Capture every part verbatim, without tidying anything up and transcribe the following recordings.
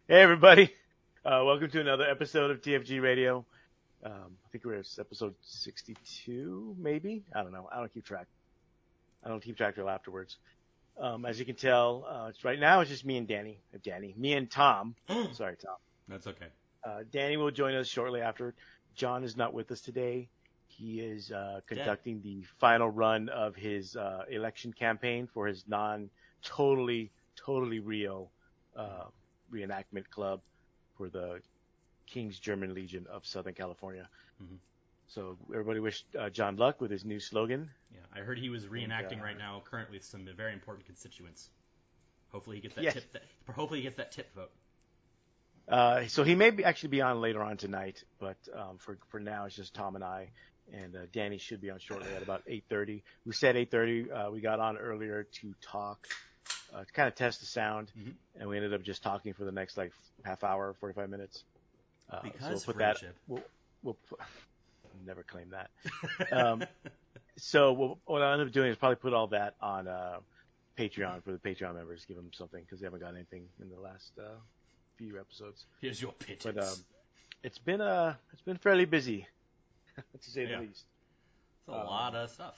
Hey everybody, uh, welcome to another episode of T F G Radio. Um, I think we're at episode sixty-two, maybe? I don't know. I don't keep track. I don't keep track till afterwards. Um, as you can tell, uh, it's right now it's just me and Danny. Uh, Danny, me and Tom. Sorry, Tom. That's okay. Uh, Danny will join us shortly after. John is not with us today. He is uh, conducting the final run of his uh, election campaign for his non-totally, totally real uh, reenactment club for the King's German Legion of Southern California. Mm-hmm. So everybody wish uh, John luck with his new slogan. Yeah, I heard he was reenacting and, uh, right now, currently with some very important constituents. Hopefully he gets that yes. tip. That, hopefully he gets that tip vote. Uh, so he may be, actually be on later on tonight, but um, for for now it's just Tom and I, and uh, Danny should be on shortly at about eight thirty. We said eight thirty. Uh, we got on earlier to talk, uh, to kind of test the sound, Mm-hmm. and we ended up just talking for the next like half hour, forty-five minutes. Uh, Because so we'll put friendship. that. We'll, we'll put, never claim that. Um, so we'll, what I'll end up doing is probably put all that on uh, Patreon for the Patreon members, give them something because they haven't got anything in the last uh, few episodes. Here's your pitches. But um, it's been uh it's been fairly busy, to say Yeah. the least. It's a um, lot of stuff.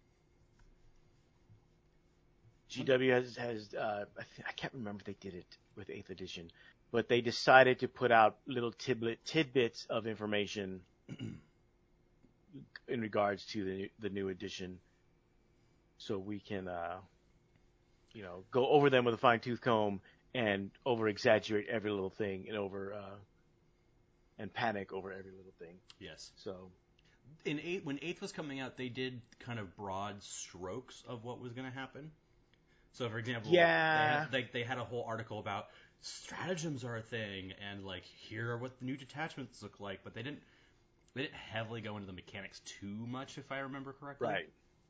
G W has has uh, I, th- I can't remember if they did it with eighth edition, but they decided to put out little tidbit tidbits of information in regards to the the new edition, so we can uh you know go over them with a fine tooth comb and over exaggerate every little thing and over uh and panic over every little thing. Yes. So In eight, when eighth was coming out, they did kind of broad strokes of what was going to happen. So, for example, Yeah. they, had, they, they had a whole article about stratagems are a thing, and like here are what the new detachments look like, but they didn't they didn't heavily go into the mechanics too much, if I remember correctly. right.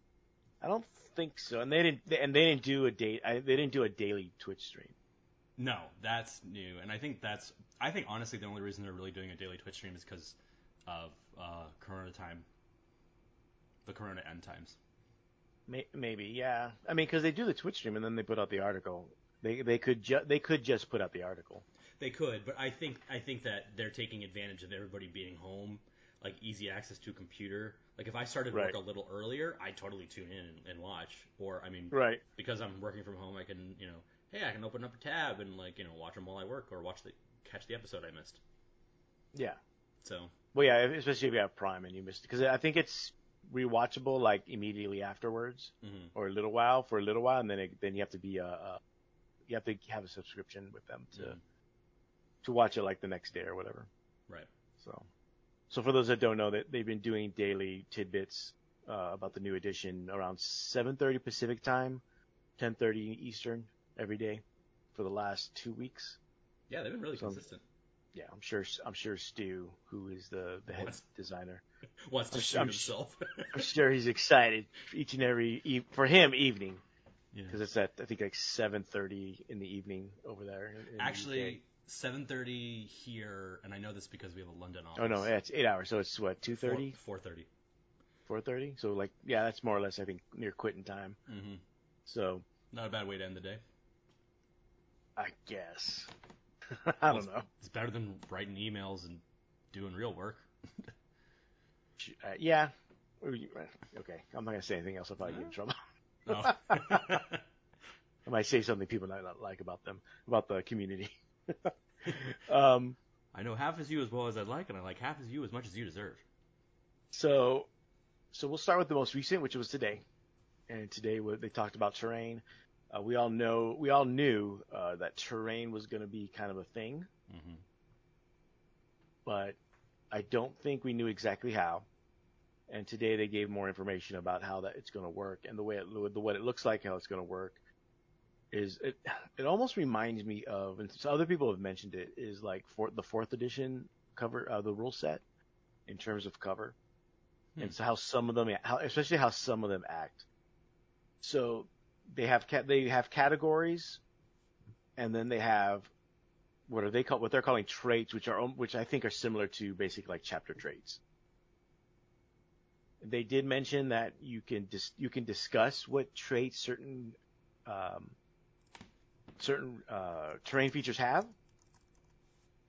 I don't think so, and they didn't. They, and they didn't do a date. I, they didn't do a daily Twitch stream. No, that's new, and I think that's. I think honestly, the only reason they're really doing a daily Twitch stream is because of uh, Corona time, the Corona end times. May, maybe, yeah. I mean, because they do the Twitch stream and then they put out the article. They they could ju- they could just put out the article. They could, but I think I think that they're taking advantage of everybody being home, like easy access to a computer. Like if I started Right. work a little earlier, I'd totally tune in and, and watch. Or I mean, Right. because I'm working from home, I can you know, hey, I can open up a tab and like you know watch them while I work or watch the catch the episode I missed. Yeah. So Well, yeah, especially if you have Prime and you missed, because I think it's rewatchable like immediately afterwards, mhm. or a little while for a little while, and then it, then you have to be a, a you have to have a subscription with them to Mhm. to watch it like the next day or whatever. Right. So, so for those that don't know, that they've been doing daily tidbits uh, about the new edition around seven thirty Pacific time, ten thirty Eastern every day for the last two weeks. Yeah, they've been really So- consistent. Yeah, I'm sure. I'm sure Stu, who is the the head What? designer, Wants to I'm- shoot I'm- himself. I'm sure he's excited each and every e- for him evening Yeah. because it's at I think like seven thirty in the evening over there. In, in the U K. Actually, seven thirty here, and I know this because we have a London office. Oh no, yeah, it's eight hours, so it's what two thirty, four thirty. four thirty. So like, yeah, that's more or less I think near quitting time. Mm-hmm. So Not a bad way to end the day. I guess I don't know. It's better than writing emails and doing real work. Uh, yeah. Okay, I'm not gonna say anything else. I'll probably get in trouble. Oh. I might say something people might not like about them, about the community. um, I know half as you as well as I'd like, and I like half as you as much as you deserve. so, so we'll start with the most recent, which was today. And today we- they talked about terrain. Uh, we all know, we all knew uh, that terrain was going to be kind of a thing, Mm-hmm. but I don't think we knew exactly how. And today they gave more information about how that it's going to work and the way it, the what it looks like, how it's going to work. Is it? It almost reminds me of, and so other people have mentioned it, is like for the fourth edition cover, uh, the rule set, in terms of cover, Hmm. and so how some of them, how, especially how some of them act. So they have ca- they have categories, and then they have what are they called? What they're calling traits, which are which I think are similar to basically like chapter traits. They did mention that you can dis- you can discuss what traits certain um, certain uh, terrain features have,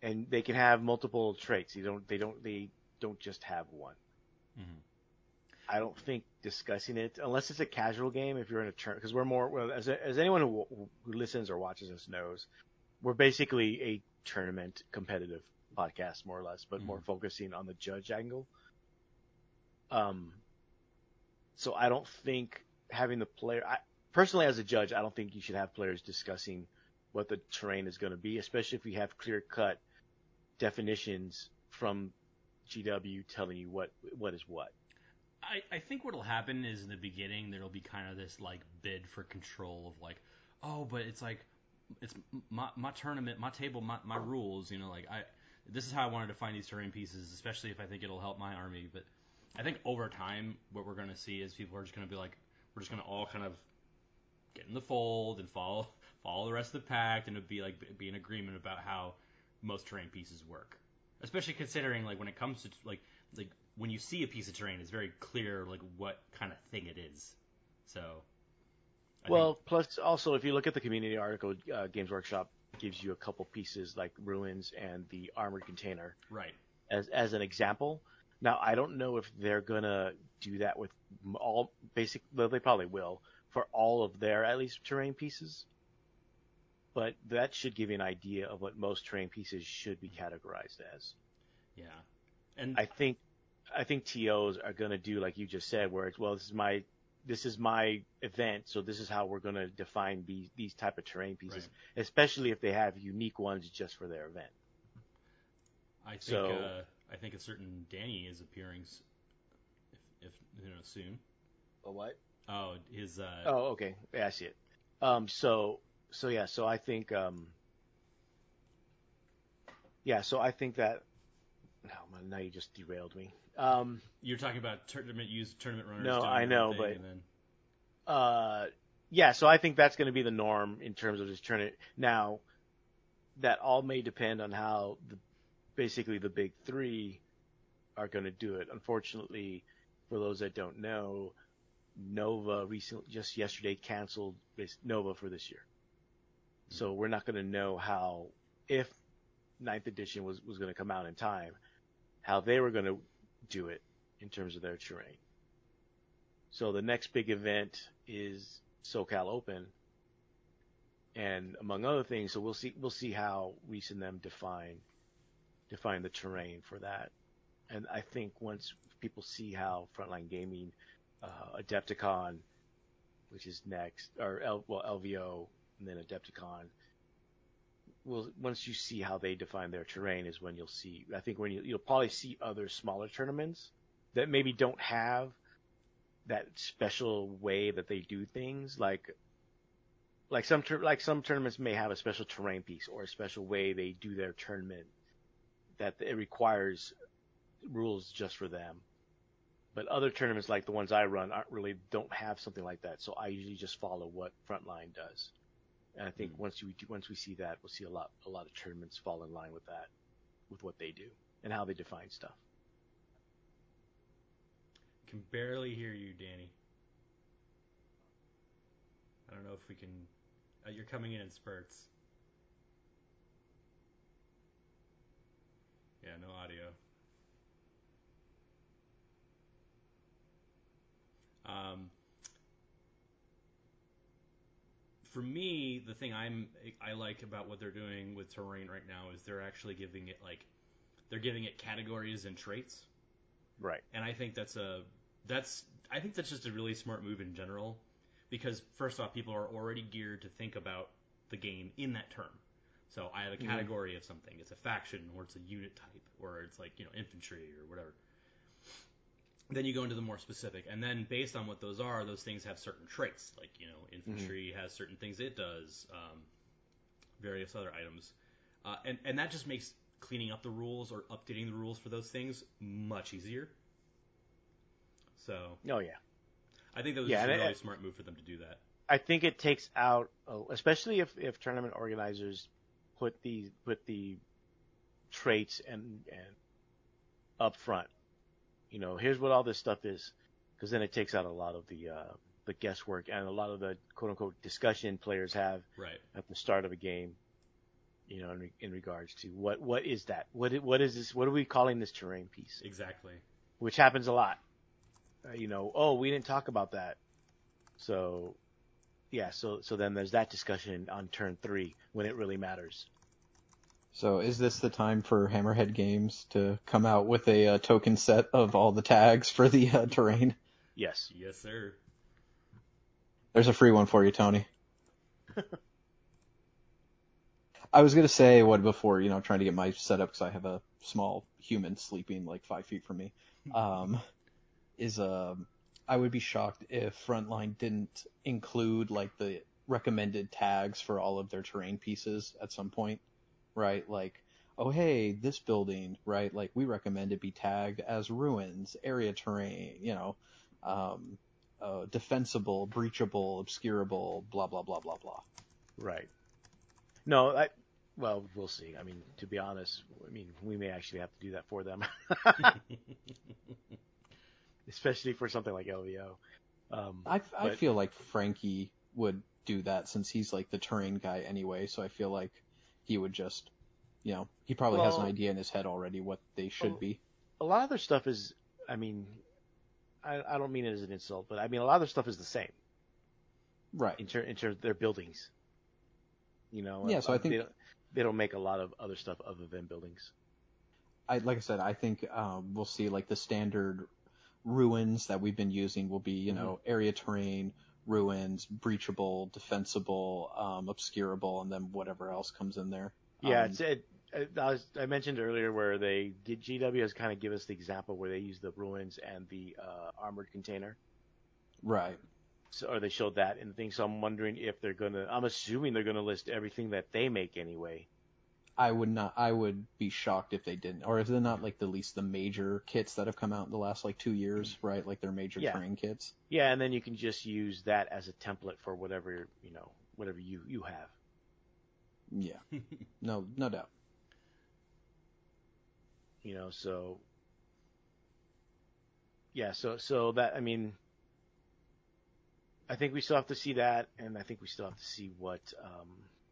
and they can have multiple traits. They don't they don't they don't just have one. Mm-hmm. I don't think discussing it unless it's a casual game. If you're in a turn, because we're more well, as as anyone who, who listens or watches us knows, we're basically a tournament competitive podcast more or less, but mm-hmm. more focusing on the judge angle. Um. So I don't think having the player, I, personally as a judge, I don't think you should have players discussing what the terrain is going to be, especially if we have clear-cut definitions from G W telling you what what is what. I, I think what'll happen is in the beginning there'll be kind of this like bid for control of like, oh, but it's like it's my my tournament, my table, my, my rules, you know, like I this is how I wanted to find these terrain pieces, especially if I think it'll help my army. But I think over time what we're going to see is people are just going to be like, we're just going to all kind of get in the fold and follow follow the rest of the pact, and it'd be like be in agreement about how most terrain pieces work. Especially considering like when it comes to like like when you see a piece of terrain, it's very clear like what kind of thing it is. So. I well, think... plus also if you look at the community article, uh, Games Workshop gives you a couple pieces like ruins and the armored container. Right. As as an example. Now I don't know if they're gonna do that with all basic. Well, they probably will for all of their at least terrain pieces. But that should give you an idea of what most terrain pieces should be categorized as. Yeah, and I think I think T Os are going to do like you just said, where it's well, this is my this is my event, so this is how we're going to define these these type of terrain pieces, right. Especially if they have unique ones just for their event. I think so, uh, I think a certain Danny is appearing, if, if you know soon. A what? Oh, his. Uh... Oh, okay. Yeah, I see it. Um, so. So yeah, so I think, um, yeah, so I think that, no, man, now you just derailed me. Um, You're talking about tournament use tournament runners. No, doing I know, but, and then... uh, yeah, so I think that's going to be the norm in terms of just tournament. Now, that all may depend on how the, basically the big three are going to do it. Unfortunately, for those that don't know, Nova recently, just yesterday, canceled Nova for this year. So we're not going to know how, if ninth edition was, was going to come out in time, how they were going to do it in terms of their terrain. So the next big event is SoCal Open, and among other things, so we'll see we'll see how Reese and them define define the terrain for that. And I think once people see how Frontline Gaming, uh, Adepticon, which is next, or L, well L V O. And then Adepticon. Well, once you see how they define their terrain is when you'll see. I think when you, you'll probably see other smaller tournaments that maybe don't have that special way that they do things. Like, like some like some tournaments may have a special terrain piece or a special way they do their tournament that it requires rules just for them. But other tournaments like the ones I run aren't really don't have something like that. So I usually just follow what Frontline does. And I think mm. once we once we see that, we'll see a lot a lot of tournaments fall in line with that, with what they do and how they define stuff. Can barely hear you, Danny. I don't know if we can. Uh, you're coming in in spurts. Yeah, no audio. Um. For me, the thing I'm I like about what they're doing with terrain right now is they're actually giving it like they're giving it categories and traits. Right. And I think that's a that's I think that's just a really smart move in general because first off, people are already geared to think about the game in that term. So I have a category mm-hmm. of something. It's a faction or it's a unit type or it's like, you know, infantry or whatever. Then you go into the more specific, and then based on what those are, those things have certain traits. Like, you know, infantry mm-hmm. has certain things it does, um, various other items. Uh, and, and that just makes cleaning up the rules or updating the rules for those things much easier. So. Oh, yeah. I think that was yeah, just a really it, smart move for them to do that. I think it takes out, especially if, if tournament organizers put the, put the traits and, and up front. You know, here's what all this stuff is, because then it takes out a lot of the uh, the guesswork and a lot of the quote unquote discussion players have right. at the start of a game. You know, in, in regards to what what is that? What what is this? What are we calling this terrain piece? Exactly. Which happens a lot. Uh, you know, oh, we didn't talk about that. So, yeah. So so then there's that discussion on turn three when it really matters. So is this the time for Hammerhead Games to come out with a uh, token set of all the tags for the uh, terrain? Yes. Yes, sir. There's a free one for you, Tony. I was going to say what before, you know, trying to get my setup because I have a small human sleeping like five feet from me, um, is um, I would be shocked if Frontline didn't include like the recommended tags for all of their terrain pieces at some point, right? Like, oh, hey, this building, right? Like we recommend it be tagged as ruins, area terrain, you know, um, uh, defensible, breachable, obscurable, blah, blah, blah, blah, blah. Right. No, I, well, we'll see. I mean, to be honest, I mean, we may actually have to do that for them, especially for something like L V O. Um, I, I but feel like Frankie would do that since he's like the terrain guy anyway, so I feel like he would just, you know, he probably has an well, idea in his head already what they should be. a lot of their stuff is, I mean, I, I don't mean it as an insult, but I mean, a lot of their stuff is the same Right. in, ter- in terms of their buildings. You know, Yeah, so I they think, don't, they don't make a lot of other stuff other than buildings. I like I said, I think um, we'll see like the standard ruins that we've been using will be, you know, Mm-hmm. area terrain, ruins, breachable, defensible, um, obscurable, and then whatever else comes in there. Yeah, Um, it's it. it I, was, I mentioned earlier where they G W has kind of give us the example where they use the ruins and the uh, armored container. right. So, or they showed that in the thing. So I'm wondering if they're gonna. I'm assuming they're gonna list everything that they make anyway. I would not. I would be shocked if they didn't, or if they're not like the least the major kits that have come out in the last like two years, right? Like their major Yeah, terrain kits. yeah, and then you can just use that as a template for whatever you know, whatever you you have. Yeah, no, no doubt. You know, so yeah, so so that I mean, I think we still have to see that, and I think we still have to see what, um,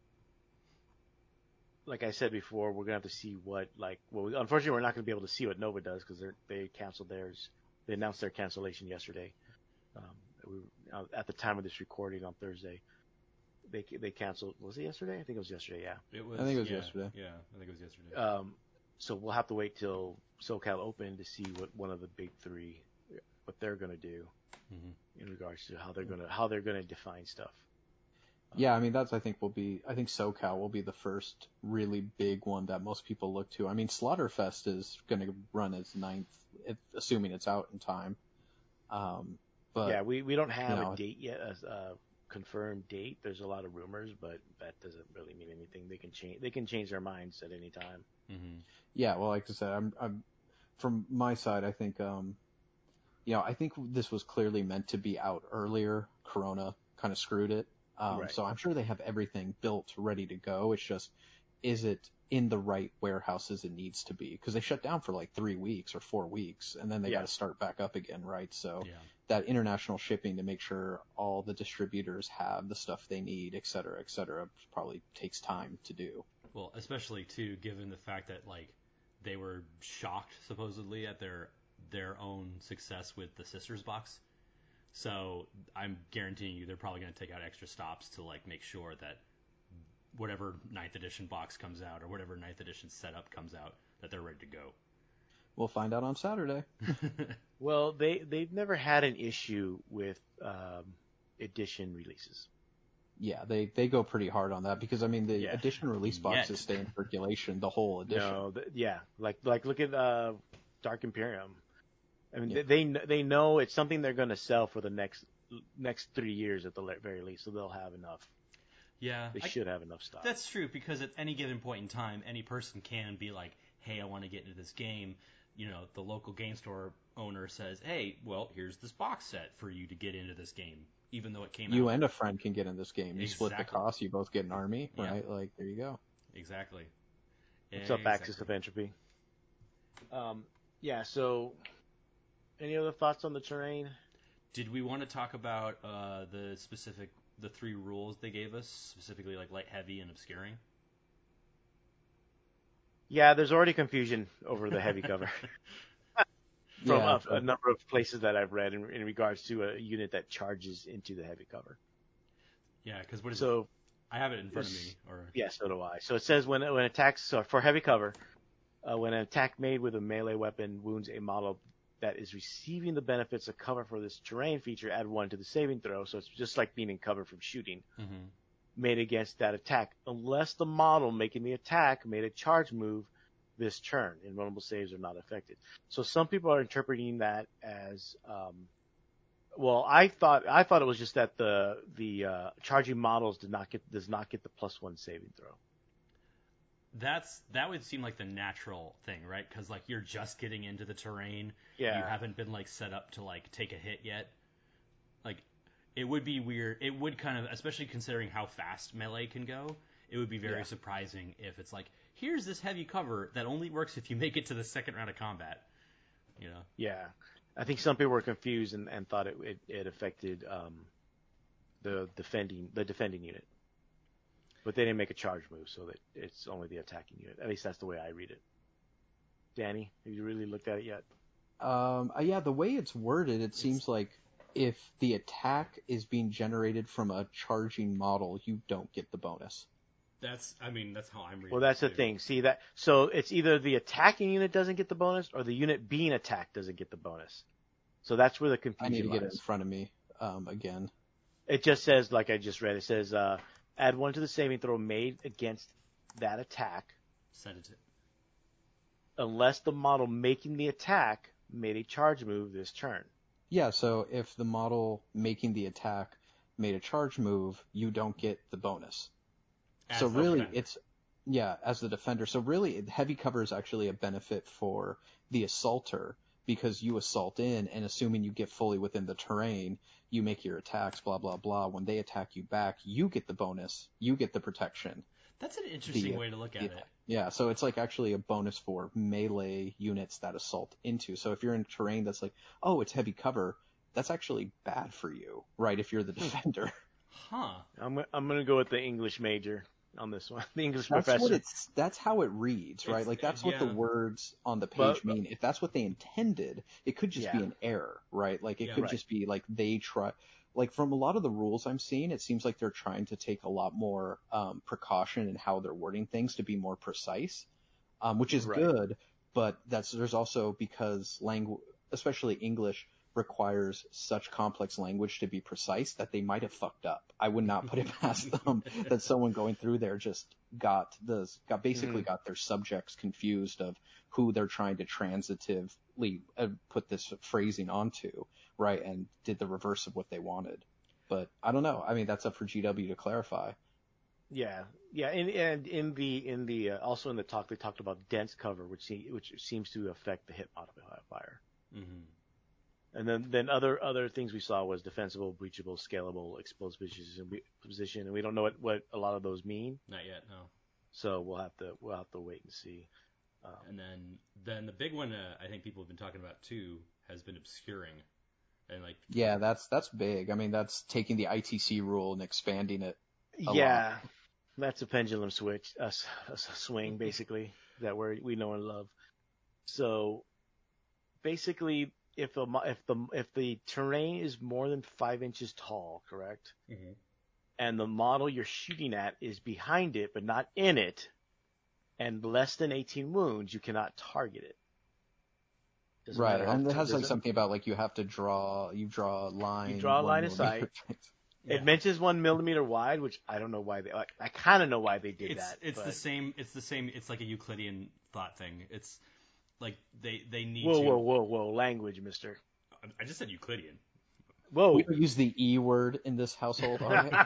like I said before, we're gonna have to see what like well, we, unfortunately, we're not gonna be able to see what Nova does because they they canceled theirs. They announced their cancellation yesterday. Um, we, uh, at the time of this recording on Thursday, they they canceled. Was it yesterday? I think it was yesterday. Yeah. It was. I think it was yeah, yesterday. Yeah, I think it was yesterday. Um, so we'll have to wait till SoCal Open to see what one of the big three, what they're gonna do Mm-hmm. in regards to how they're gonna how they're gonna define stuff. Yeah, I mean that's I think will be I think SoCal will be the first really big one that most people look to. I mean Slaughterfest is going to run its ninth, if, assuming it's out in time. Um, but Yeah, we, we don't have you a know, date yet, a, a confirmed date. There's a lot of rumors, but that doesn't really mean anything. They can change they can change their minds at any time. Mm-hmm. yeah, well, like I said, I'm, I'm from my side. I think um, you know, I think this was clearly meant to be out earlier. Corona kind of screwed it. Um, Right. so I'm sure they have everything built, ready to go. It's just, is it in the right warehouses it needs to be? Because they shut down for like three weeks or four weeks, and then they Yeah. got to start back up again, right? So Yeah. that international shipping to make sure all the distributors have the stuff they need, et cetera, et cetera, probably takes time to do. Well, especially too, given the fact that like they were shocked supposedly at their their own success with the Sisters box. So I'm guaranteeing you they're probably going to take out extra stops to like make sure that whatever ninth edition box comes out or whatever ninth edition setup comes out that they're ready to go. We'll find out on Saturday. Well, they they've never had an issue with um, edition releases. Yeah, they, they go pretty hard on that because I mean the Yeah. edition release Yet. boxes stay in circulation the whole edition. No, th- yeah, like like look at uh, Dark Imperium. I mean, Yeah. they they they know it's something they're going to sell for the next next three years at the le- very least, so they'll have enough. Yeah, They I- should have enough stock. that's true because at any given point in time, any person can be like, "Hey, I want to get into this game." You know, the local game store owner says, "Hey, well, here's this box set for you to get into this game," even though it came You out. and a friend can get in this game. You split the Exactly. cost. You both get an army, Yeah. right? Like there you go. Exactly. What's up, Axis of Entropy? Um, yeah. So, any other thoughts on the terrain? Did we want to talk about uh, the specific, the three rules they gave us, specifically like light, heavy, and obscuring? Yeah, there's already confusion over the heavy cover from Yeah, a, a number of places that I've read in, in regards to a unit that charges into the heavy cover. Yeah, because what is it? So I have it in front of me. it's- Or yeah, so do I. So it says when when attacks so for heavy cover, uh, when an attack made with a melee weapon wounds a model that is receiving the benefits of cover for this terrain feature, add one to the saving throw. So it's just like being in cover from shooting. Mhm. Made against that attack, unless the model making the attack made a charge move this turn. Invulnerable saves are not affected. So some people are interpreting that as, um, well, I thought I thought it was just that the the uh, charging models did not get does not get the plus one saving throw. That's that would seem like the natural thing, right? Because like you're just getting into the terrain. Yeah. You haven't been like set up to like take a hit yet. Like it would be weird. It would kind of, especially considering how fast melee can go. It would be very Yeah. surprising if it's like, here's this heavy cover that only works if you make it to the second round of combat. You know. Yeah, I think some people were confused and, and thought it it, it affected um, the defending the defending unit, but they didn't make a charge move, so that it's only the attacking unit. At least that's the way I read it. Danny, have you really looked at it yet? Um, uh, yeah, the way it's worded, it seems like if the attack is being generated from a charging model, you don't get the bonus. That's, I mean, that's how I'm reading. Well, that's it the too. thing. See that? So it's either the attacking unit doesn't get the bonus, or the unit being attacked doesn't get the bonus. So that's where the I confusion need to get it in lies. front of me um, again. It just says, like I just read, it says, uh, add one to the saving throw made against that attack, Send it to. unless the model making the attack made a charge move this turn. Yeah, so if the model making the attack made a charge move, you don't get the bonus. As so the really, defender. it's yeah, as the defender. So really, heavy cover is actually a benefit for the assaulter because you assault in, and assuming you get fully within the terrain, you make your attacks, blah blah blah. When they attack you back, you get the bonus, you get the protection. That's an interesting the- way to look at the- it. Yeah, so it's like actually a bonus for melee units that assault into. So if you're in terrain that's like, oh, it's heavy cover, that's actually bad for you, right? If you're the defender. Huh. I'm I'm gonna go with the English major on this one, the English That's professor. what it's. That's how it reads, right? It's- like that's what the yeah. words on the But- page mean. If that's what they intended, it could just be Yeah. an error, right? Like it Yeah. could Right. just be like they try. Like from a lot of the rules I'm seeing, it seems like they're trying to take a lot more um, precaution in how they're wording things to be more precise, um, which is Right. good. But that's there's also because language, especially English, requires such complex language to be precise that they might have fucked up. I would not put it past them that someone going through there just got the got basically Mhm. got their subjects confused of who they're trying to transitively uh, put this phrasing onto, right, and did the reverse of what they wanted. But I don't know. I mean, that's up for G W to clarify. Yeah, yeah, and and in the in the uh, also in the talk they talked about dense cover, which se- which seems to affect the hit modifier. Mm-hmm. And then, then other other things we saw was defensible, breachable, scalable, exposed position, and we- position, and we don't know what, what a lot of those mean. Not yet, no. So we'll have to we'll have to wait and see. Um, And then, then the big one uh, I think people have been talking about too has been obscuring, and like Yeah, that's that's big. I mean, that's taking the I T C rule and expanding it. a yeah, that's a pendulum switch, a, s- a s- swing basically that we we know and love. So basically, if the mo- if the if the terrain is more than five inches tall, correct, Mhm. and the model you're shooting at is behind it but not in it, and less than eighteen wounds, you cannot target it. Doesn't Right, matter how and it t- has like doesn't- something about like you have to draw, you draw a line. draw a one line of millimeter. Yeah. It mentions one millimeter wide, which I don't know why they. Like, I kind of know why they did it's that. it's but, the same. It's the same. It's like a Euclidean thought thing. It's like they they need Whoa, to. whoa, whoa, whoa! Language, Mister. I just said Euclidean. Whoa. We don't use the E word in this household, all right?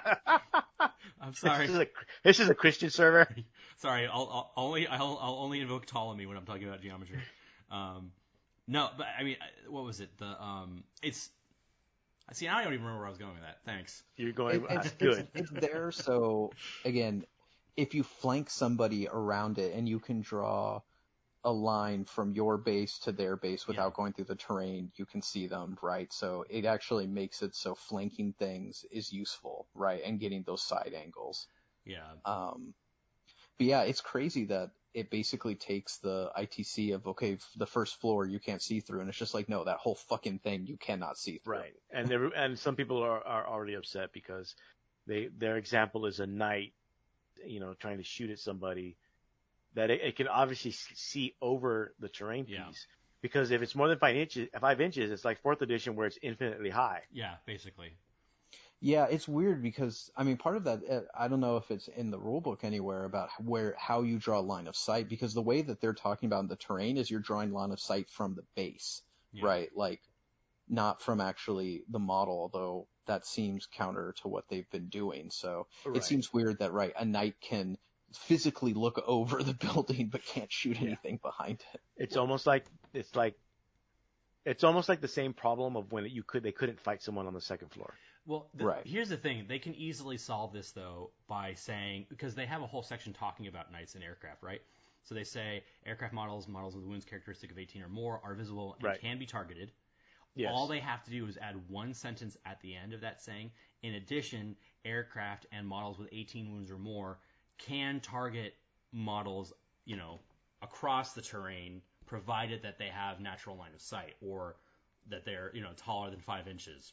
I'm This sorry. is a this is a Christian server. Sorry, I'll, I'll only I'll, I'll only invoke Ptolemy when I'm talking about geometry. Um, no, but I mean, I- what was it? The um, it's. See, now I don't even remember where I was going with that. Thanks. You're going It- ah, it's, good. It's, it's there, so again, if you flank somebody around it and you can draw a line from your base to their base without Yeah. going through the terrain, you can see them, right? So it actually makes it so flanking things is useful, right? And getting those side angles. Yeah. Um, But yeah, it's crazy that it basically takes the I T C of, okay, the first floor you can't see through, and it's just like, no, that whole fucking thing you cannot see through. Right. And there, and some people are, are already upset because they their example is a knight, you know, trying to shoot at somebody, that it, it can obviously see over the terrain piece. Yeah. Because if it's more than five inches, five inches, it's like fourth edition where it's infinitely high. Yeah, basically. Yeah, it's weird because, I mean, part of that, uh, I don't know if it's in the rule book anywhere about where, how you draw line of sight, because the way that they're talking about in the terrain is you're drawing line of sight from the base, Yeah. right? Like, not from actually the model, although that seems counter to what they've been doing. So Right. it seems weird that, right, a knight can physically look over the building but can't shoot Yeah. anything behind it. It's almost like it's like it's almost like the same problem of when you could they couldn't fight someone on the second floor. Well, the, Right. here's the thing. They can easily solve this, though, by saying, because they have a whole section talking about knights and aircraft, right? So they say aircraft models, models with wounds characteristic of eighteen or more, are visible and Right. can be targeted. Yes. All they have to do is add one sentence at the end of that saying, in addition, aircraft and models with eighteen wounds or more can target models, you know, across the terrain, provided that they have natural line of sight, or that they're, you know, taller than five inches.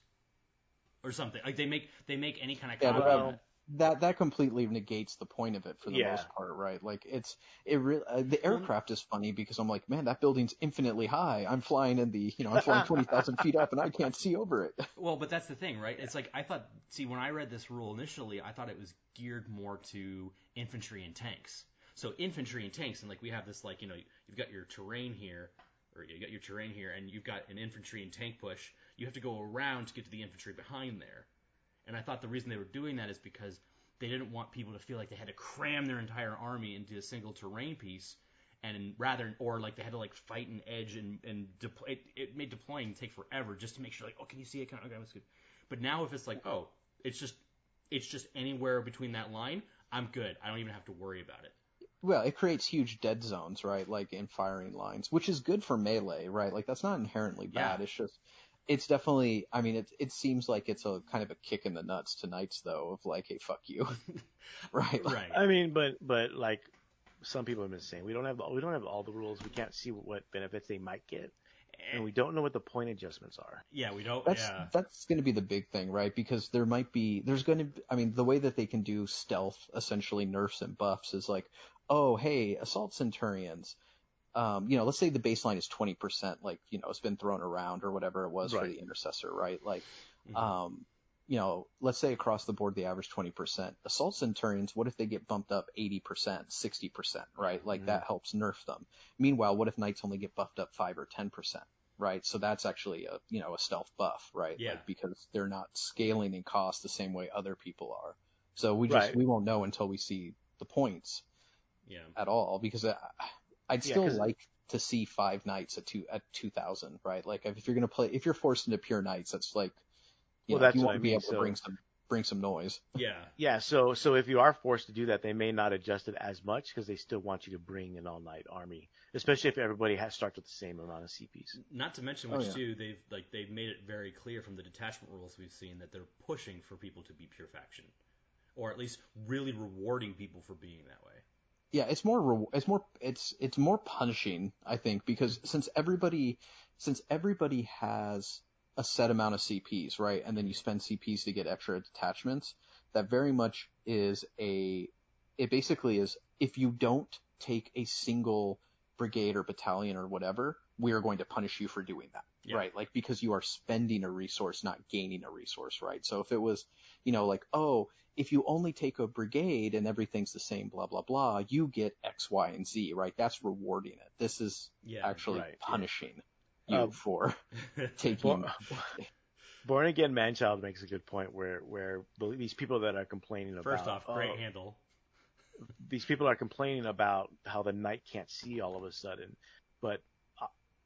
Or something. Like they make they make any kind of Yeah, copy but of um, it. that that completely negates the point of it for the Yeah. most part, right? Like it's it really uh, the Well, aircraft is funny because I'm like, man, that building's infinitely high. I'm flying in the you know I'm flying twenty thousand feet up and I can't see over it. Well, but that's the thing, right? It's like I thought. See, when I read this rule initially, I thought it was geared more to infantry and tanks. So infantry and tanks, and like we have this, like you know, you've got your terrain here, or you got your terrain here, and you've got an infantry and tank push. You have to go around to get to the infantry behind there. And I thought the reason they were doing that is because they didn't want people to feel like they had to cram their entire army into a single terrain piece, and rather, or like they had to like fight an edge and and deploy. It, it made deploying take forever just to make sure, like, oh, can you see it? Can I, okay, that's good. But now if it's like, oh, it's just it's just anywhere between that line, I'm good. I don't even have to worry about it. Well, it creates huge dead zones, right? Like in firing lines, which is good for melee, right? Like that's not inherently bad. Yeah. It's just it's definitely. I mean, it it seems like it's a kind of a kick in the nuts to knights, though, of like, hey, fuck you, right? Like, Right. I mean, but but like some people have been saying, we don't have we don't have all the rules. We can't see what benefits they might get, and we don't know what the point adjustments are. Yeah, we don't. That's yeah. that's going to be the big thing, right? Because there might be there's going to I mean the way that they can do stealth, essentially nerfs and buffs, is like, oh hey, assault centurions, um, you know, let's say the baseline is twenty percent, like you know it's been thrown around or whatever it was for Right. the intercessor, right? Like, Mhm. um, you know, let's say across the board the average twenty percent. Assault centurions, what if they get bumped up eighty percent, sixty percent, right? Like Mhm. that helps nerf them. Meanwhile, what if knights only get buffed up five or ten percent? Right, so that's actually a you know a stealth buff, right? Yeah. Like because they're not scaling in cost the same way other people are. So we just Right. we won't know until we see the points Yeah. at all. Because I, I'd Yeah, still 'cause- like to see five knights at two at two thousand, right? Like if you're gonna play, if you're forced into pure knights, that's like, you Well, know, that's you what want I to be mean, able to so- bring some bring some noise. Yeah. Yeah, so so if you are forced to do that, they may not adjust it as much because they still want you to bring an all-night army, especially if everybody has starts with the same amount of C Ps. Not to mention, Oh, which yeah. too, they've like they've made it very clear from the detachment rules we've seen that they're pushing for people to be pure faction, or at least really rewarding people for being that way. Yeah, it's more re- it's more it's it's more punishing, I think, because since everybody since everybody has a set amount of C Ps, right, and then you spend C Ps to get extra detachments, that very much is a it basically is if you don't take a single brigade or battalion or whatever, we are going to punish you for doing that. Yeah. Right, like because you are spending a resource, not gaining a resource, right? So if it was, you know, like, oh, if you only take a brigade and everything's the same, blah, blah, blah, you get X, Y, and Z, right? That's rewarding it. This is Yeah. actually right, yeah. punishing you Uh, for taking. Born, Born Again Manchild makes a good point where where the- these people that are complaining about First off, great oh, handle. these people are complaining about how the knight can't see all of a sudden, but uh,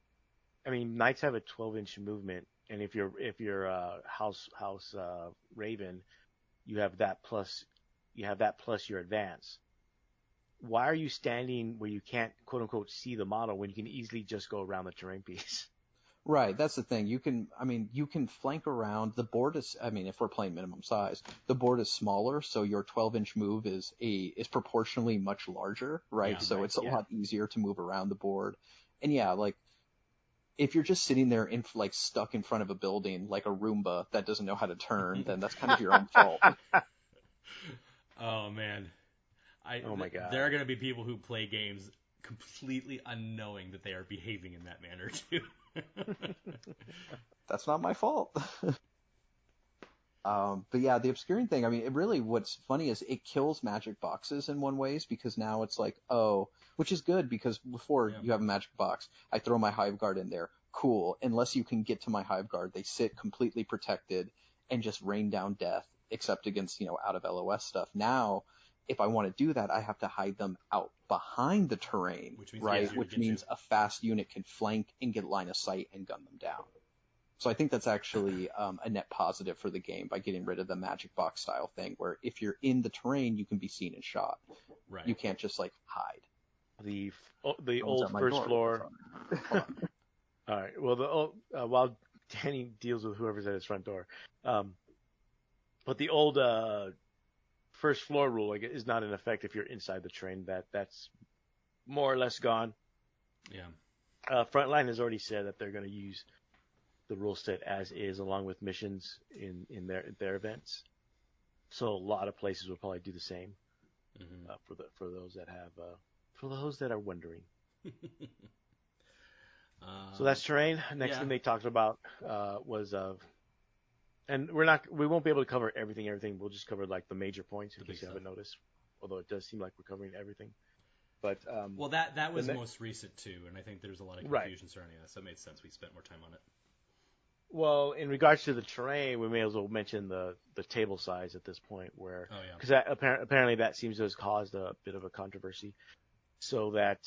I mean knights have a twelve inch movement, and if you're if you're uh, house house uh, Raven, you have that plus you have that plus your advance. Why are you standing where you can't quote unquote see the model when you can easily just go around the terrain piece? Right, that's the thing. You can, I mean, you can flank around. The board is, I mean, if we're playing minimum size, the board is smaller, so your twelve inch move is a is proportionally much larger, right? Yeah. So Right, it's a yeah. lot easier to move around the board. And yeah, like if you're just sitting there in like stuck in front of a building like a Roomba that doesn't know how to turn, then that's kind of your own fault. Oh man, I Oh my th- God. there are gonna be people who play games completely unknowing that they are behaving in that manner too. That's not my fault. Um, but yeah, the obscuring thing, I mean, it really, what's funny is it kills magic boxes in one ways because now it's like, oh, which is good because before Yeah. you have a magic box, I throw my hive guard in there. Cool. Unless you can get to my hive guard, they sit completely protected and just rain down death, except against, you know, out of L O S stuff. Now, if I want to do that, I have to hide them out behind the terrain, Which means right? easier to Which get means to. a fast unit can flank and get line of sight and gun them down. So I think that's actually um, a net positive for the game by getting rid of the magic box style thing, where if you're in the terrain, you can be seen and shot. Right. You can't just like hide. The f- oh, the Someone's old at my first door. floor. Hold on. All right. Well, the old, uh, while Danny deals with whoever's at his front door, um, but the old uh, first floor rule like, is not in effect if you're inside the train. That that's more or less gone. Yeah. Uh, Frontline has already said that they're going to use the rule set as is, along with missions in in their their events. So a lot of places will probably do the same hmm uh, for the for those that have uh, for those that are wondering. um, So that's terrain. Next yeah. thing they talked about uh, was, uh, and we're not, we won't be able to cover everything. Everything. We'll just cover like the major points in The case big you haven't stuff. noticed. Although it does seem like we're covering everything. But um, Well, that that was the ne- most recent too, and I think there's a lot of Right. confusion surrounding that, so it made sense we spent more time on it. well, in regards to the terrain, we may as well mention the the table size at this point, where Oh yeah. because apparently apparently that seems to have caused a bit of a controversy. So that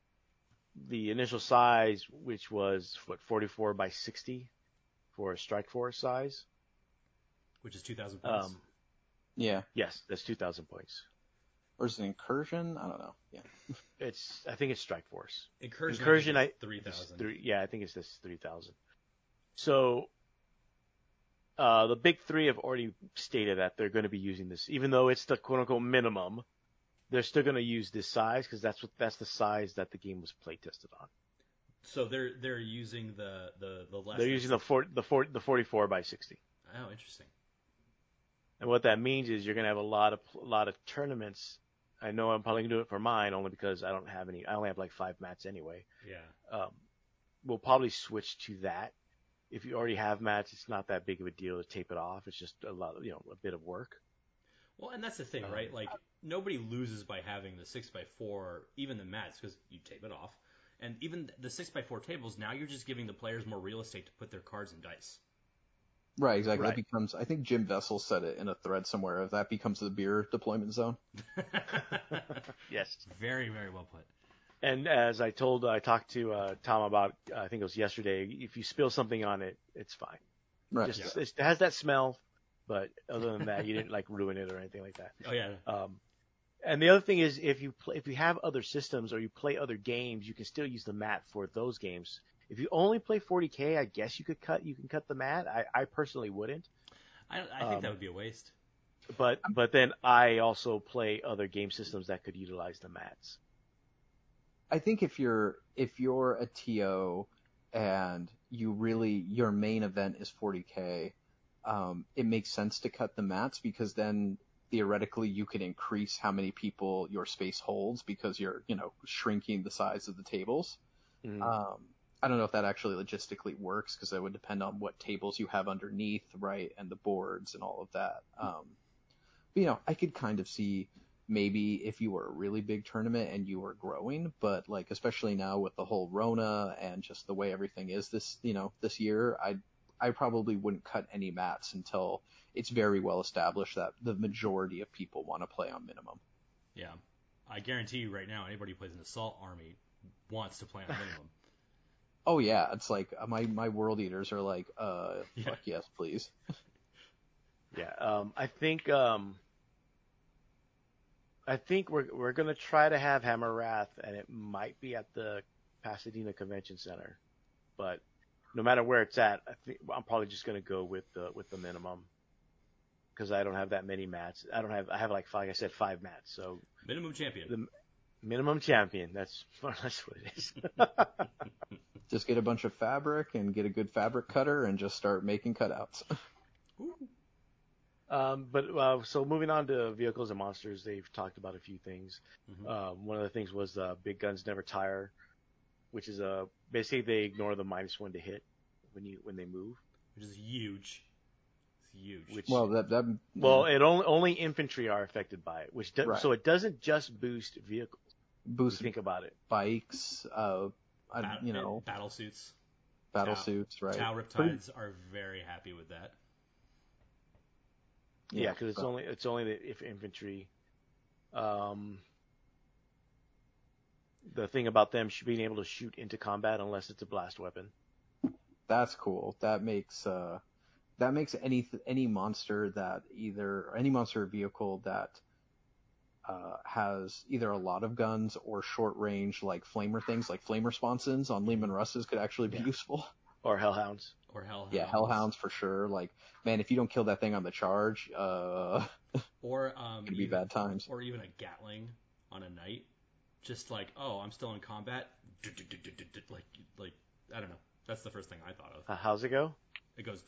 the initial size, which was what forty-four by sixty for a strike force size, Which is two thousand points. um, Yeah. yes, that's two thousand points. Or is it incursion? I don't know. Yeah. It's I think it's strike force. Incursion, Incursion, I I think is three it's thousand. three. Yeah, I think it's this three thousand. So uh, the big three have already stated that they're going to be using this, even though it's the quote unquote minimum. They're still going to use this size because that's what that's the size that the game was play tested on. So they're they're using the the the less. They're than using the six- four, the four, the forty-four by sixty. Oh, interesting. And what that means is you're going to have a lot of a lot of tournaments. I know I'm probably going to do it for mine only because I don't have any. I only have like five mats anyway. Yeah. Um, we'll probably switch to that. If you already have mats, it's not that big of a deal to tape it off. It's just a lot, of, you know, a bit of work. Well, and that's the thing, Um, right? Like nobody loses by having the six by four, even the mats, because you tape it off. And even the six by four tables, now you're just giving the players more real estate to put their cards and dice. Right, exactly. Right. That becomes, I think Jim Vessel said it in a thread somewhere, if that becomes the beer deployment zone. Yes. Very, very well put. And as I told, I talked to uh, Tom about, uh, I think it was yesterday. If you spill something on it, it's fine. Right. Just Yeah. it has that smell, but other than that, you didn't like ruin it or anything like that. Oh yeah. Um, and the other thing is, if you play, if you have other systems or you play other games, you can still use the mat for those games. If you only play forty K, I guess you could cut you can cut the mat. I, I personally wouldn't, I, I think Um, that would be a waste. but but then I also play other game systems that could utilize the mats. I think if you're if you're a T O and you really your main event is forty K, um, it makes sense to cut the mats because then theoretically you could increase how many people your space holds because you're you know shrinking the size of the tables. Mhm. Um, I don't know if that actually logistically works because that would depend on what tables you have underneath, right, and the boards and all of that. Um, but, you know, I could kind of see maybe if you were a really big tournament and you were growing, but like especially now with the whole Rona and just the way everything is this, you know, this year, I I probably wouldn't cut any mats until it's very well established that the majority of people want to play on minimum. Yeah. I guarantee you right now, anybody who plays an assault army wants to play on minimum. Oh yeah, it's like uh, my my world eaters are like, uh, Yeah. fuck yes, please. Yeah, um, I think um, I think we're we're gonna try to have Hammer Wrath, and it might be at the Pasadena Convention Center, but no matter where it's at, I think I'm probably just gonna go with the with the minimum because I don't have that many mats. I don't have I have like five, like I said five mats. So Minimum champion. the minimum champion. That's that's what it is. Just get a bunch of fabric and get a good fabric cutter and just start making cutouts. Um, but uh, so moving on to vehicles and monsters, they've talked about a few things. Mm-hmm. Um, one of the things was uh, big guns never tire, which is a basically they ignore the minus one to hit when you when they move. Which is huge. It's huge. Which Well, that that well, it only only infantry are affected by it, which do, Right. so it doesn't just boost vehicles. boosts If you think about it. bikes, uh, I, Bat- you know, battle suits. battle Tau- suits, right? Tau Riptides are very happy with that. Yeah, because it's so- only it's only the if infantry. Um, the thing about them sh- being able to shoot into combat unless it's a blast weapon. That's cool. That makes uh, that makes any any monster that either any monster or vehicle that uh, has either a lot of guns or short range like flamer things like flamer sponsons on Lehman Russes could actually be Yeah. useful. Or hellhounds. Or Hellhounds. Yeah, hellhounds for sure. Like, man, if you don't kill that thing on the charge, uh, Or um, it'd be even, bad times. Or even a Gatling on a knight. Just like, oh, I'm still in combat. Like, like I don't know. That's the first thing I thought of. Uh, how's it go? It goes.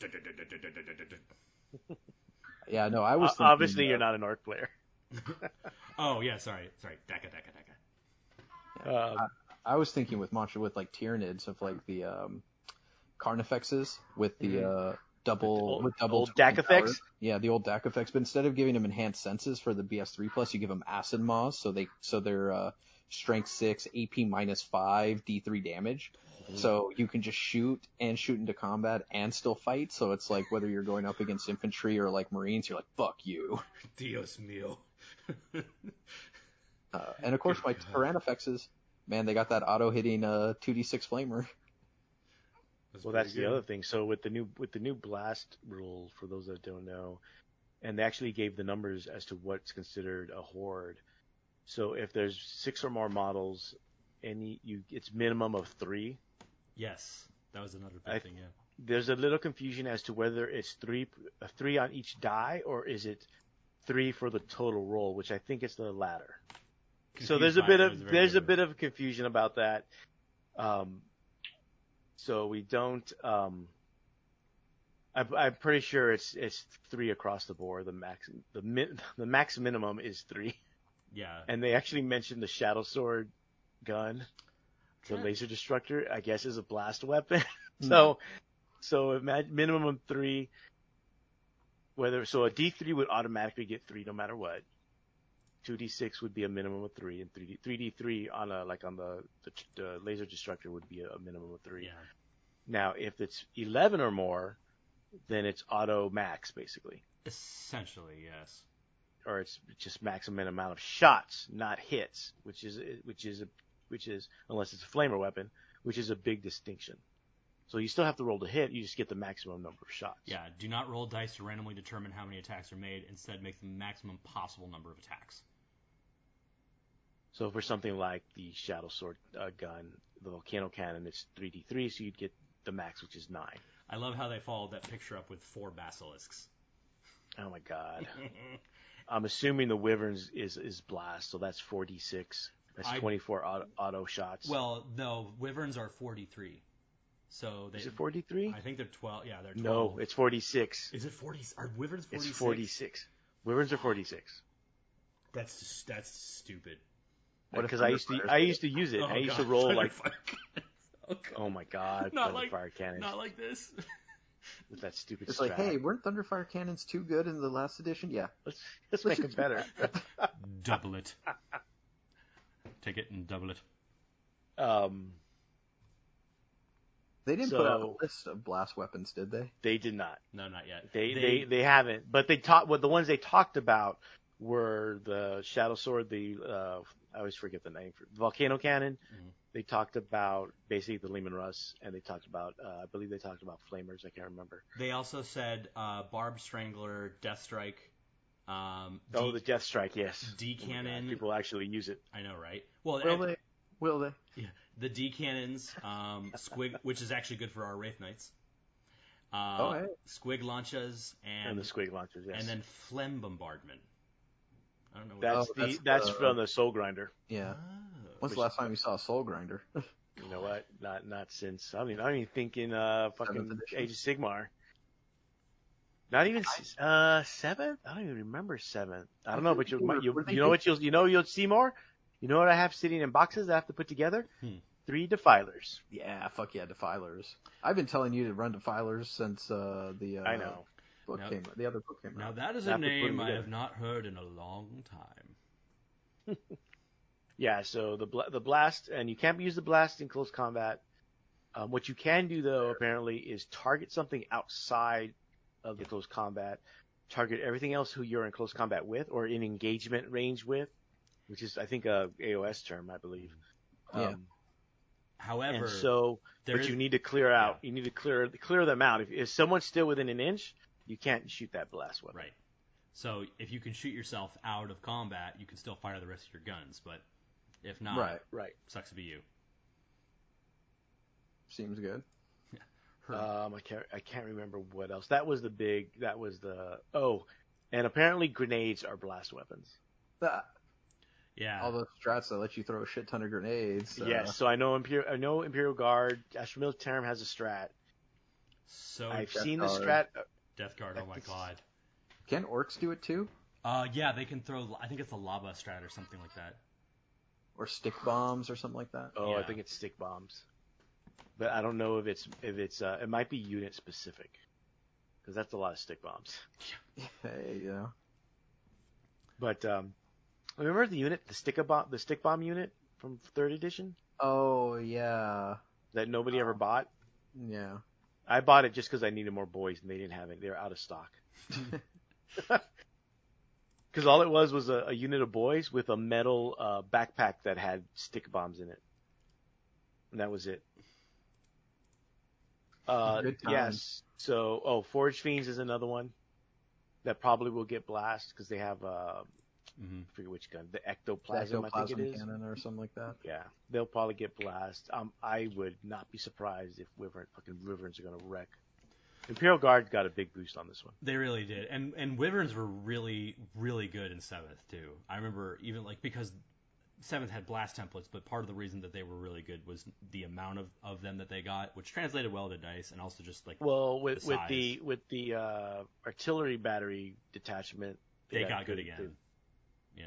Yeah, no, I was Uh, thinking, obviously, uh, you're not an orc player. Oh yeah, sorry, sorry. Daka, daka, daka. Um, I was thinking with monster with like Tyranids of like the um, Carnifexes with the uh, double With the old- with double old twin Dak power. effects? Yeah, the old Dak effects. But instead of giving them enhanced senses for the B S three plus, you give them acid maws, so they so they're uh, strength six, A P minus five, D three damage. So you can just shoot and shoot into combat and still fight. So it's like whether you're going up against infantry or like Marines, you're like fuck you. Dios mío. Uh, and of course, my Good God. Tyrannifexes, man, they got that auto hitting uh two d six flamer. well, that's the other thing. So with the new with the new blast rule, for those that don't know, and they actually gave the numbers as to what's considered a horde. So if there's six or more models, any you it's minimum of three. Yes, that was another big I- thing. Yeah. There's a little confusion as to whether it's three uh, three on each die or is it three for the total roll, which I think is the latter. So Confused there's a by bit it, of it was very there's a good. bit of confusion about that. Um, so we don't. Um, I'm, I'm pretty sure it's it's three across the board. The max the min, the max minimum is three, Yeah. and they actually mentioned the Shadow Sword gun, the Try- laser destructor. I guess is a blast weapon. so so imagine minimum of three. Whether so a D three would automatically get three no matter what. two d six would be a minimum of three, and three d three d three on a like on the, the the laser destructor would be a minimum of three. Yeah. Now, if it's eleven or more, then it's auto max basically, Essentially, yes. or it's just maximum amount of shots, not hits, which is which is a, which is unless it's a flamer weapon, which is a big distinction. So you still have to roll to hit, you just get the maximum number of shots. Yeah. Do not roll dice to randomly determine how many attacks are made. Instead, make the maximum possible number of attacks. So for something like the Shadow Sword uh, gun, the Volcano Cannon, it's three d three, so you'd get the max, which is nine. I love how they followed that picture up with four basilisks. Oh my god. I'm assuming the Wyverns is, is blast, so that's four d six. That's I- twenty-four auto, auto shots. Well, no, wyverns are forty-three. So they. is it four d three? I think they're twelve. Yeah, they're twelve. No, it's forty-six. Is it forty? Are wyverns forty-six? It's forty-six. Wyverns are forty-six. That's just, that's stupid. What if Because I used to Thunderfires I did? used to use it. Oh, I used God. to roll like Thunderfire cannons. Oh, God. oh my god, Not like Thunderfire cannons not like this. with that stupid It's strap. like, hey, weren't Thunderfire cannons too good in the last edition? Yeah. let's let's make it better. Double it. Take it and double it. um, They didn't put out So- a list of blast weapons, did they? they did not. No, not yet. They, they they haven't, but they talked. What the ones they talked about were the Shadow Sword, the uh, I always forget the name for the Volcano Cannon. Mhm. They talked about basically the Lehman Russ, and they talked about uh, I believe they talked about Flamers. I can't remember. They also said uh, Barb Strangler, Death Strike. Um, D, Oh, the Death Strike, yes. D Oh my God, cannon. people actually use it. I know, right? Well, Will and- they? Will they? Yeah, the D cannons, um, squig, which is actually good for our Wraith Knights. Uh, Oh, hey. Squig launchers and And the squig launchers, yes. and then phlegm bombardment. I don't know. What that's Oh, the that's that's the- from the Soul Grinder. Yeah. Oh. When's the last time you saw a Soul Grinder? You know what? Not not since I mean I mean thinking uh fucking Seventh edition? Age of Sigmar. Not even s- uh seventh. I don't even remember seventh. I don't I know, feel but you like they were- you were they you know what you'll you know you'll see more. You know what I have sitting in boxes that I have to put together? Hmm. Three defilers. Yeah, fuck yeah, Defilers. I've been telling you to run Defilers since uh, the uh, I know. book Now- came, the other book came Now out. that is Have a to put 'em name I together. have not heard in a long time. Yeah, so the bla- the blast, and you can't use the blast in close combat. Um, what you can do though, apparently, is target something outside of the close combat. Target everything else who you're in close combat with or in engagement range with, which is I think a A O S term, I believe. Yeah. Um, However, and so, there but is- you need to clear out. You need to clear clear them out. If, if someone's still within an inch, you can't shoot that blast weapon. right. So if you can shoot yourself out of combat, you can still fire the rest of your guns. But if not, Right. Right. sucks to be you. Seems good. Her- Um, I can't I can't remember what else. That was the big. That was the oh, and apparently grenades are blast weapons. Ah, yeah. all those strats that let you throw a shit ton of grenades. uh, Yes, so I know Imperial. I know Imperial Guard. Astro Militarum has a strat. so I've Death seen the Guard. strat. Death Guard. Oh my god. Can orcs do it too? Uh, yeah, they can throw. I think it's a lava strat or something like that. Or stick bombs or something like that? Oh, I Yeah. think it's stick bombs, but I don't know if it's if it's uh, it might be unit specific, because that's a lot of stick bombs. Hey, yeah. But um, remember the unit, the stick bomb, the stick bomb unit from third edition Oh, yeah. that nobody ever bought. Yeah. I bought it just because I needed more boys, and they didn't have it. They were out of stock. Because all it was was a, a unit of boys with a metal uh, backpack that had stick bombs in it, and that was it. Uh, Good times. yes. So, oh, Forge Fiends is another one that probably will get blast because they have uh, Mm-hmm. I forget which gun, the ectoplasm, I think it Ectoplasm is. cannon or something like that. Yeah, they'll probably get blast. Um, I would not be surprised if Wyvern, fucking Wyverns are gonna wreck. Imperial Guard got a big boost on this one. They really did, and and Wyverns were really really good in seventh too. I remember even like because seventh had blast templates, but part of the reason that they were really good was the amount of, of them that they got, which translated well to dice, and also just like Well, with The with size. the with the uh, artillery battery detachment, they got got good good, again. too. Yeah.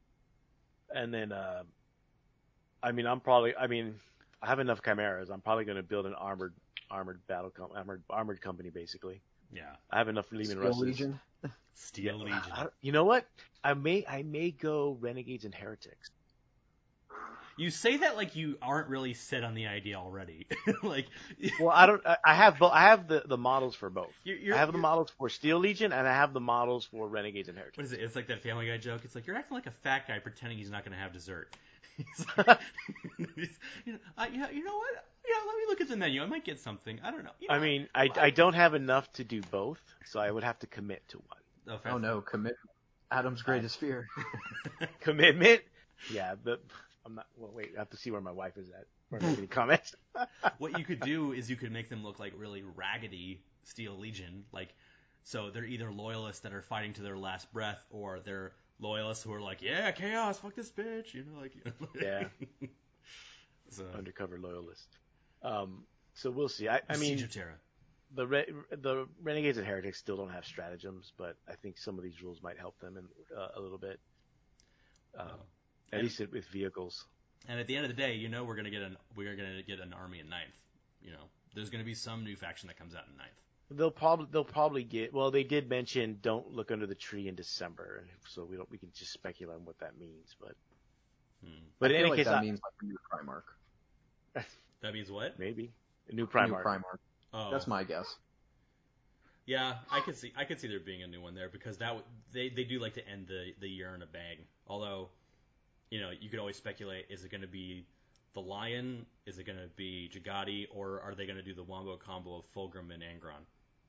And then, uh, I mean, I'm probably, I mean, I have enough chimeras. I'm probably going to build an armored armored battle com- armored armored company basically. Yeah. I have enough Lehman Steel Russes. Legion. Steel Yeah, Legion. I- you know what? I may I may go Renegades and Heretics. You say that like you aren't really set on the idea already. like, Well, I don't. I I have both. I have the, the models for both. you're, you're, I have the you're- models for Steel Legion and I have the models for Renegades and Heretics. What is it? It's like that Family Guy joke. It's like you're acting like a fat guy pretending he's not going to have dessert. He's like, he's- you know, uh, you know, you know what? Yeah, let me look at the menu. I might get something. I don't know. You know I mean, I, I don't have enough to do both, so I would have to commit to one. Oh, fair Oh no, commit. Adam's greatest fear. Commitment? Yeah, but I'm not. Well, wait. I have to see where my wife is at. Or make any comments. What you could do is you could make them look like really raggedy Steel Legion, like so they're either loyalists that are fighting to their last breath, or they're loyalists who are like, yeah, chaos, fuck this bitch, you know, like you know. Yeah. So, Undercover loyalist. Um. So we'll see. I, I Siege mean, of Terra. the Re- the Renegades and Heretics still don't have stratagems, but I think some of these rules might help them in, uh, a little bit. Um, Oh. At And- least with vehicles. And at the end of the day, you know, we're gonna get an we're gonna get an army in ninth. You know, there's gonna be some new faction that comes out in ninth. They'll probably they'll probably get. Well, they did mention don't look under the tree in December, so we don't we can just speculate on what that means. But Hmm. but I in feel any like case, that I- means like a new Primarch. That means what? maybe a new A new Primarch. Primarch. Oh, That's my guess. Yeah, I could see I could see there being a new one there because that w- they they do like to end the the year in a bang. Although, you know, you could always speculate: is it going to be the Lion? Is it going to be Jagati? Or are they going to do the wombo combo of Fulgrim and Angron?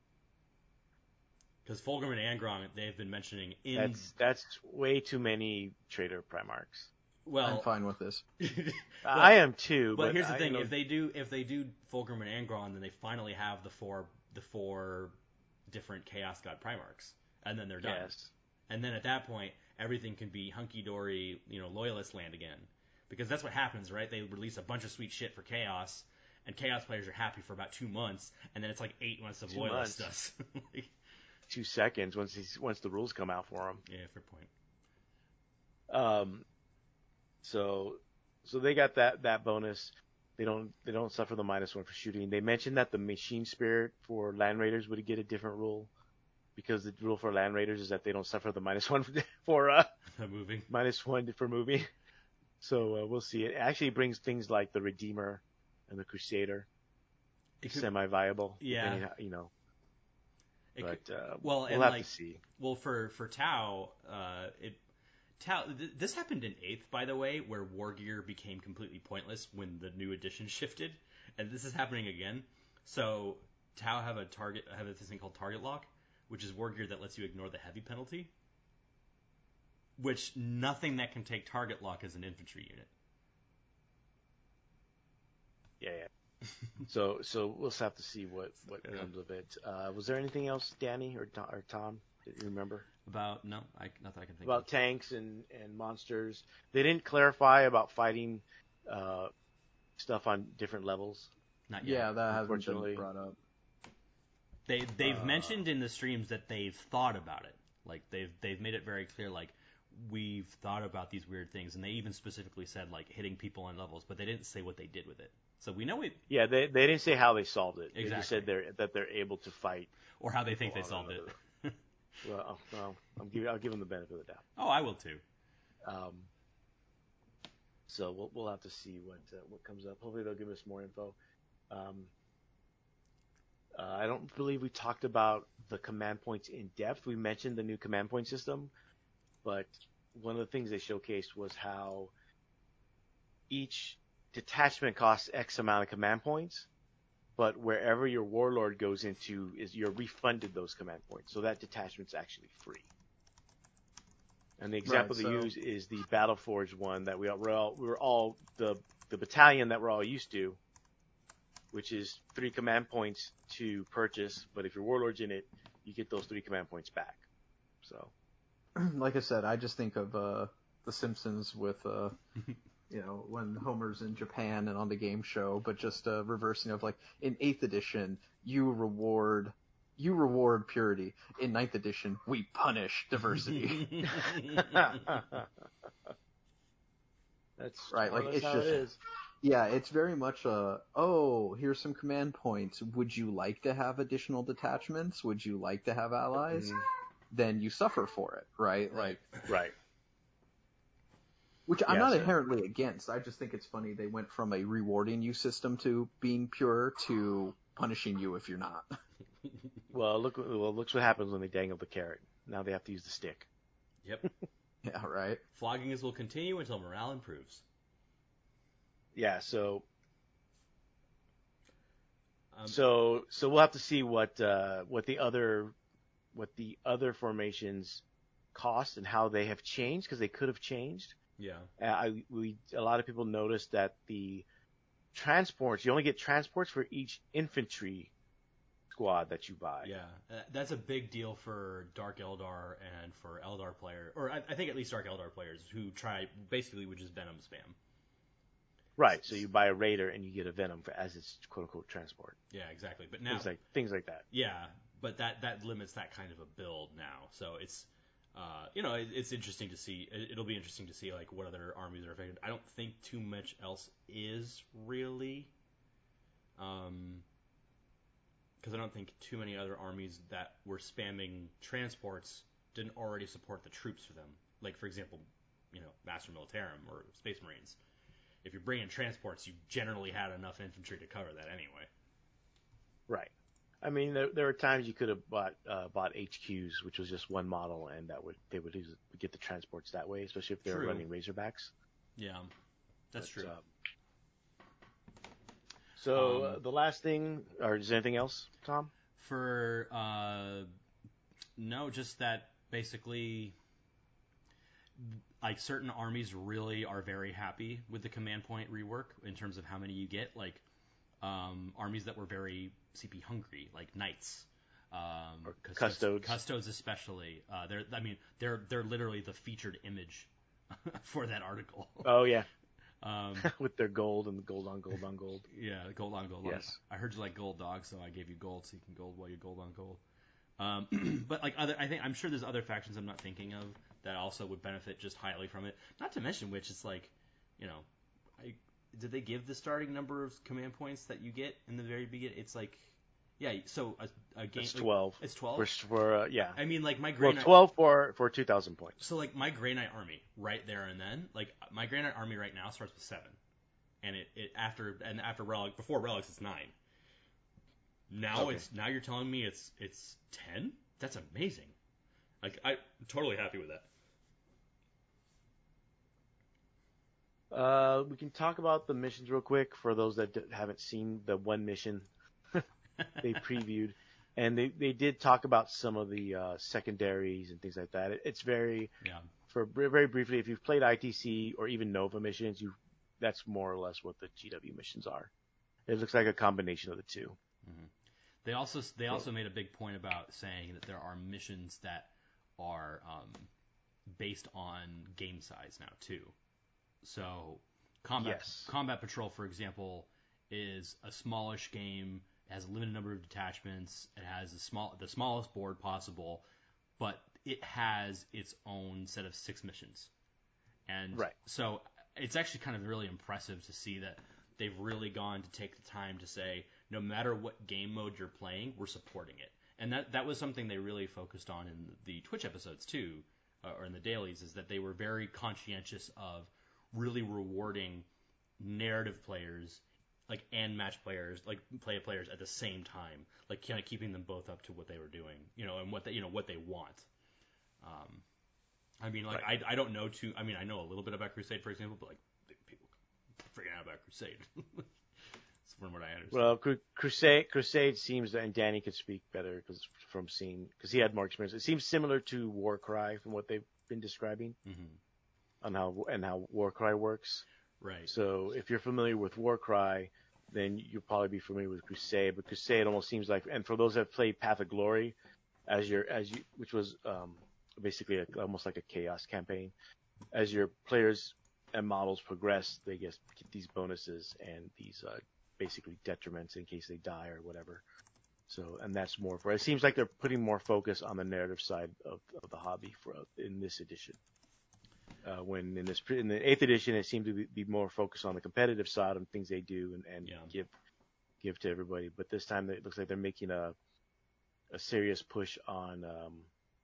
Because Fulgrim and Angron, they've been mentioning in That's that's way too many Trader Primarchs. Well, I'm fine with this. but, I am too. But, But here's the I, thing: you know, if they do, if they do Fulgrim and Angron, then they finally have the four, the four different Chaos God Primarchs, and then they're done. yes. And then at that point, everything can be hunky dory, you know, loyalist land again, because that's what happens, right? They release a bunch of sweet shit for Chaos, and Chaos players are happy for about two months, and then it's like eight months of Two loyalist months. stuff. Like, Two seconds once he's, once the rules come out for him. yeah, fair point. Um, so so they got that that bonus. They don't they don't suffer the minus one for shooting. They mentioned that the machine spirit for land raiders would get a different rule, because the rule for land raiders is that they don't suffer the minus one for, for uh Moving. minus one for moving. So uh, we'll see. It actually brings things like the Redeemer and the Crusader It could, semi-viable. Yeah. depending how- you know. it But could, uh, well, we'll and have like, to see. well, for for Tau, uh, it Tau. Th- this happened in eighth, by the way, where War Gear became completely pointless when the new edition shifted, and this is happening again. So Tau have a target, have this thing called Target Lock, which is War Gear that lets you ignore the heavy penalty. Which nothing that can take Target Lock is an infantry unit. Yeah, yeah. so so we'll just have to see what what Yeah. comes of it. Uh, was there anything else, Danny or Tom, or Tom that you remember About no, I not that I can think about of. tanks and and monsters? They didn't clarify about fighting uh, stuff on different levels. Not yet. Yeah, that hasn't Unfortunately. been brought up. They they've Uh, mentioned in the streams that they've thought about it. Like they've they've made it very clear. Like we've thought about these weird things, and they even specifically said like hitting people on levels, but they didn't say what they did with it. So we know it, Yeah, they they didn't say how they solved it. They just Exactly. said they're that they're able to fight. or how they think they people on solved it. another- Well, well, I'm giving I'll give them the benefit of the doubt. Oh, I will too. Um, so we'll we'll have to see what uh, what comes up. Hopefully they'll give us more info. Um, uh, I don't believe we talked about the command points in depth. We mentioned the new command point system, but one of the things they showcased was how each detachment costs X amount of command points, but wherever your warlord goes into is you're refunded those command points, so that detachment's actually free. And the example Right, they so- use is the Battleforge one that we all, we're all we were all the the battalion that we're all used to, which is three command points to purchase, but if your warlord's in it, you get those three command points back. So Like I said, I just think of uh, The Simpsons with, uh, you know, when Homer's in Japan and on the game show, but just uh, reversing of like in eighth edition, you reward you reward purity. In ninth edition, we punish diversity. that's Right, more or like, less it's how just- it is. Yeah, it's very much a, oh, here's some command points. Would you like to have additional detachments? Would you like to have allies? Mhm. Then you suffer for it, right? Like, Right. which I'm Yeah, not so- inherently against. I just think it's funny they went from a rewarding you system to being pure to punishing you if you're not. Well, look well looks what happens when they dangle the carrot. Now they have to use the stick. Yep. Yeah, right? Floggings will continue until morale improves. Yeah, so Um, so so we'll have to see what uh, what the other what the other formations cost and how they have changed, because they could have changed. yeah. Uh, I we a lot of people noticed that the transports, you only get transports for each infantry squad that you buy. Yeah, uh, that's a big deal for Dark Eldar and for Eldar player, or I, I think at least Dark Eldar players who try basically would just Venom spam. Right. So you buy a Raider and you get a Venom for, as its quote unquote transport. Yeah, exactly. But now, Things like things like that. yeah, but that that limits that kind of a build now. So it's, uh, you know, it, it's interesting to see. It, it'll be interesting to see like what other armies are affected. I don't think too much else is really, um, because I don't think too many other armies that were spamming transports didn't already support the troops for them. Like for example, you know, Master Militarum or Space Marines. If you're bringing transports, you generally had enough infantry to cover that anyway. Right. I mean, there, there were times you could have bought uh, bought H Qs, which was just one model, and that would they would use, get the transports that way, especially if they were True. running Razorbacks. Yeah, that's But, true. um, so Um, uh, the last thing, or is there anything else, Tom? For uh, no, just that basically like certain armies really are very happy with the command point rework in terms of how many you get. Like um, armies that were very C P hungry, like knights. Um, Or custodes, custodes. custodes especially. Uh, they're, I mean, they're they're literally the featured image for that article. Oh yeah, Um, with their gold and gold on gold on gold. yeah, gold on gold. Yes. On. I heard you like gold dogs, so I gave you gold, so you can gold while you gold on gold. Um, but like other, I think I'm sure there's other factions I'm not thinking of that also would benefit just highly from it. Not to mention which it's like, you know, I, did they give the starting number of command points that you get in the very beginning? It's like, yeah, so a, a game. It's like, twelve. It's twelve. For, for uh, yeah. I mean, like my Grey Well, Knight. twelve for for two thousand points. So like my Grey Knight army right there and then, like my Grey Knight army right now starts with seven, and it, it after and after relic before relics it's nine. Now Okay. it's now you're telling me it's it's ten? That's amazing. Like I'm totally happy with that. Uh, we can talk about the missions real quick for those that d- haven't seen the one mission they previewed, and they, they did talk about some of the uh, secondaries and things like that. It, it's very Yeah. for very briefly, if you've played I T C or even Nova missions, you that's more or less what the G W missions are. It looks like a combination of the two. Mm-hmm. They also they also made a big point about saying that there are missions that are um, based on game size now too. So combat Yes. combat patrol, for example, is a smallish game. It has a limited number of detachments. It has the small the smallest board possible, but it has its own set of six missions. And Right. so it's actually kind of really impressive to see that they've really gone to take the time to say, no matter what game mode you're playing, we're supporting it. And that that was something they really focused on in the Twitch episodes too, uh, or in the dailies, is that they were very conscientious of really rewarding narrative players, like and match players, like play players at the same time, like kind of keeping them both up to what they were doing, you know, and what they, you know, what they want. Um, I mean, like Right. I I don't know too. I mean, I know a little bit about Crusade, for example, but like people freaking out about Crusade. It's from what I understand. Well, Cru- Crusade Crusade seems that, and Danny could speak better because from seeing because he had more experience. It seems similar to Warcry from what they've been describing Mm-hmm. on how and how Warcry works. Right. So if you're familiar with Warcry, then you'll probably be familiar with Crusade. But Crusade almost seems like, and for those that have played Path of Glory, as your as you, which was um, basically a, almost like a chaos campaign, as your players and models progress, they get, get these bonuses and these uh, basically detriments in case they die or whatever. So, and that's more for. It seems like they're putting more focus on the narrative side of, of the hobby for in this edition. Uh, when in this in the eighth edition, it seemed to be, be more focused on the competitive side and things they do and, and Yeah. give give to everybody. But this time, it looks like they're making a a serious push on um,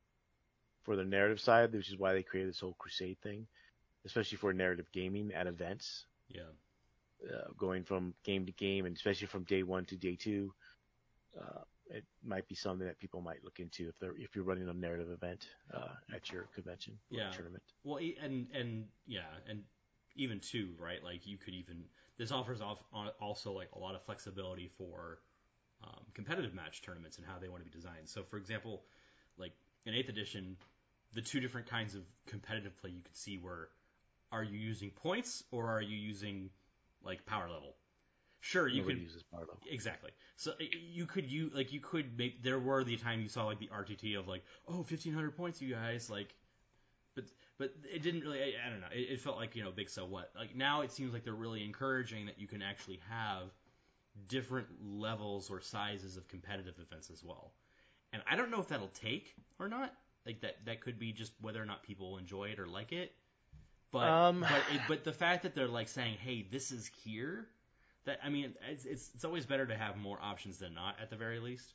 for the narrative side, which is why they created this whole Crusade thing, especially for narrative gaming at events, Yeah. uh, going from game to game, and especially from day one to day two. Uh, it might be something that people might look into if they're if you're running a narrative event uh, at your convention or Yeah. tournament. Well, e- and and yeah, and even too, right? Like you could even this offers off also like a lot of flexibility for um, competitive match tournaments and how they want to be designed. So, for example, like in eighth edition, the two different kinds of competitive play you could see were: are you using points or are you using like power level? Sure, you Nobody could uses power level. exactly. So you could you like you could make there were the time you saw like the R T T of like oh fifteen hundred points you guys like, but but it didn't really I, I don't know it, it felt like you know big so what like now it seems like they're really encouraging that you can actually have different levels or sizes of competitive events as well, and I don't know if that'll take or not like that that could be just whether or not people enjoy it or like it, but Um, but it, but the fact that they're like saying hey this is here. That, I mean, it's, it's it's always better to have more options than not, at the very least.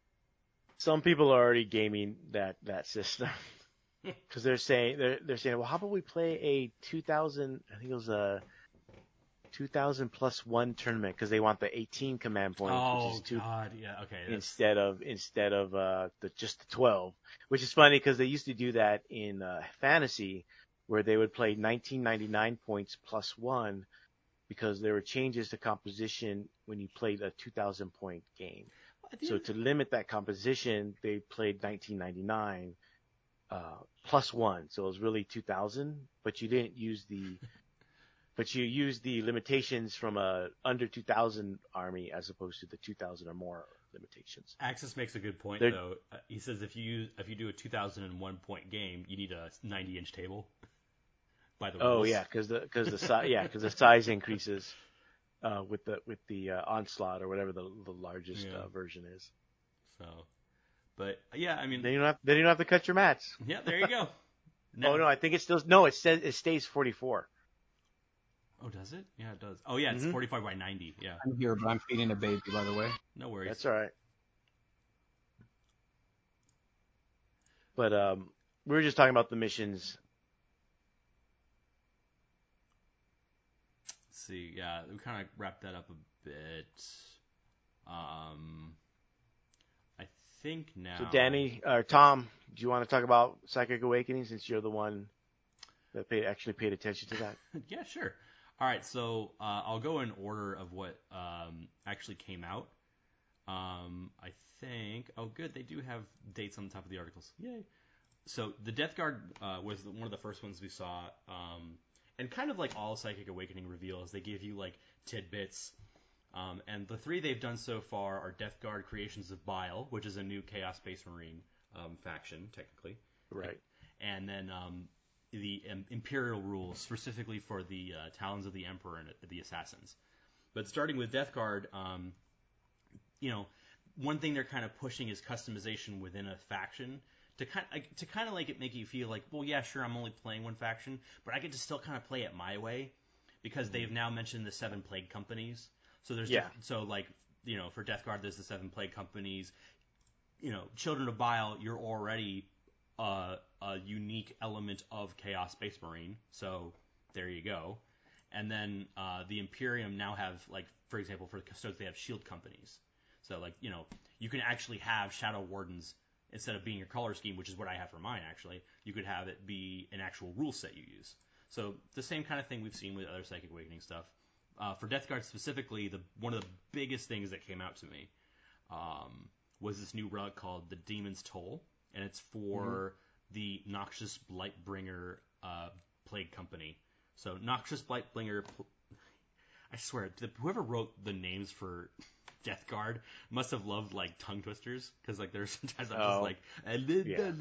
Some people are already gaming that that system because they're saying they're they're saying, well, how about we play a two thousand? I think it was a two thousand plus one tournament because they want the eighteen command points, Oh which is two God, yeah, okay. That's, instead of instead of uh the just the twelve, which is funny because they used to do that in uh, fantasy where they would play nineteen ninety-nine points plus one because there were changes to composition when you played a two thousand point game. at the So end- to limit that composition, they played nineteen ninety-nine uh, plus one, so it was really two thousand, but you didn't use the, but you used the limitations from a under two thousand army as opposed to the two thousand or more limitations. Axis makes a good point They're, though. Uh, he says if you use, if you do a two thousand one point game, you need a ninety inch table. By the oh rules. yeah, because the because the size yeah because the size increases uh, with the with the uh, onslaught or whatever the the largest Yeah. uh, version is. So, but yeah, I mean, Then you don't have then you don't have to cut your mats. yeah, there you go. Oh no, I think it still no it says it stays forty-four. Oh, does it? Yeah, it does. Oh yeah, it's Mhm. forty-five by ninety. Yeah, I'm here, but I'm feeding a baby, by the way. no worries. That's all right. But um, we were just talking about the missions. Let's see, yeah, we kind of wrapped that up a bit. Um, I think now. So Danny or Tom, do you want to talk about Psychic Awakening since you're the one that paid, actually paid attention to that? Yeah, sure. All right, so uh, I'll go in order of what um, actually came out. Um, I think. Oh, good. They do have dates on the top of the articles. Yay. So the Death Guard uh, was the, one of the first ones we saw, um, and kind of like all Psychic Awakening reveals, they give you like tidbits. Um, and the three they've done so far are Death Guard Creations of Bile, which is a new Chaos Space Marine um, faction, technically. Right. And then um, the um, Imperial rules, specifically for the uh, Talons of the Emperor and the Assassins. But starting with Death Guard, um, you know, one thing they're kind of pushing is customization within a faction to kind of, to kind of like it make you feel like, well, yeah, sure, I'm only playing one faction, but I get to still kind of play it my way because they've now mentioned the seven plague companies. So there's Yeah. diff- so like you know for Death Guard there's the seven plague companies. You know, Children of Bile, you're already uh, a unique element of Chaos Space Marine, so there you go. And then uh, the Imperium now have like, for example, for the Custodes they have shield companies. So like you know you can actually have Shadow Wardens instead of being your color scheme, which is what I have for mine actually. You could have it be an actual rule set you use. So the same kind of thing we've seen with other Psychic Awakening stuff. Uh, for Death Guard specifically, the one of the biggest things that came out to me um, was this new relic called the Demon's Toll, and it's for mm-hmm. the Noxious Blightbringer uh, Plague Company. So Noxious Blightbringer, I swear, whoever wrote the names for Death Guard must have loved like tongue twisters because like there's sometimes I'm Oh, just like yeah.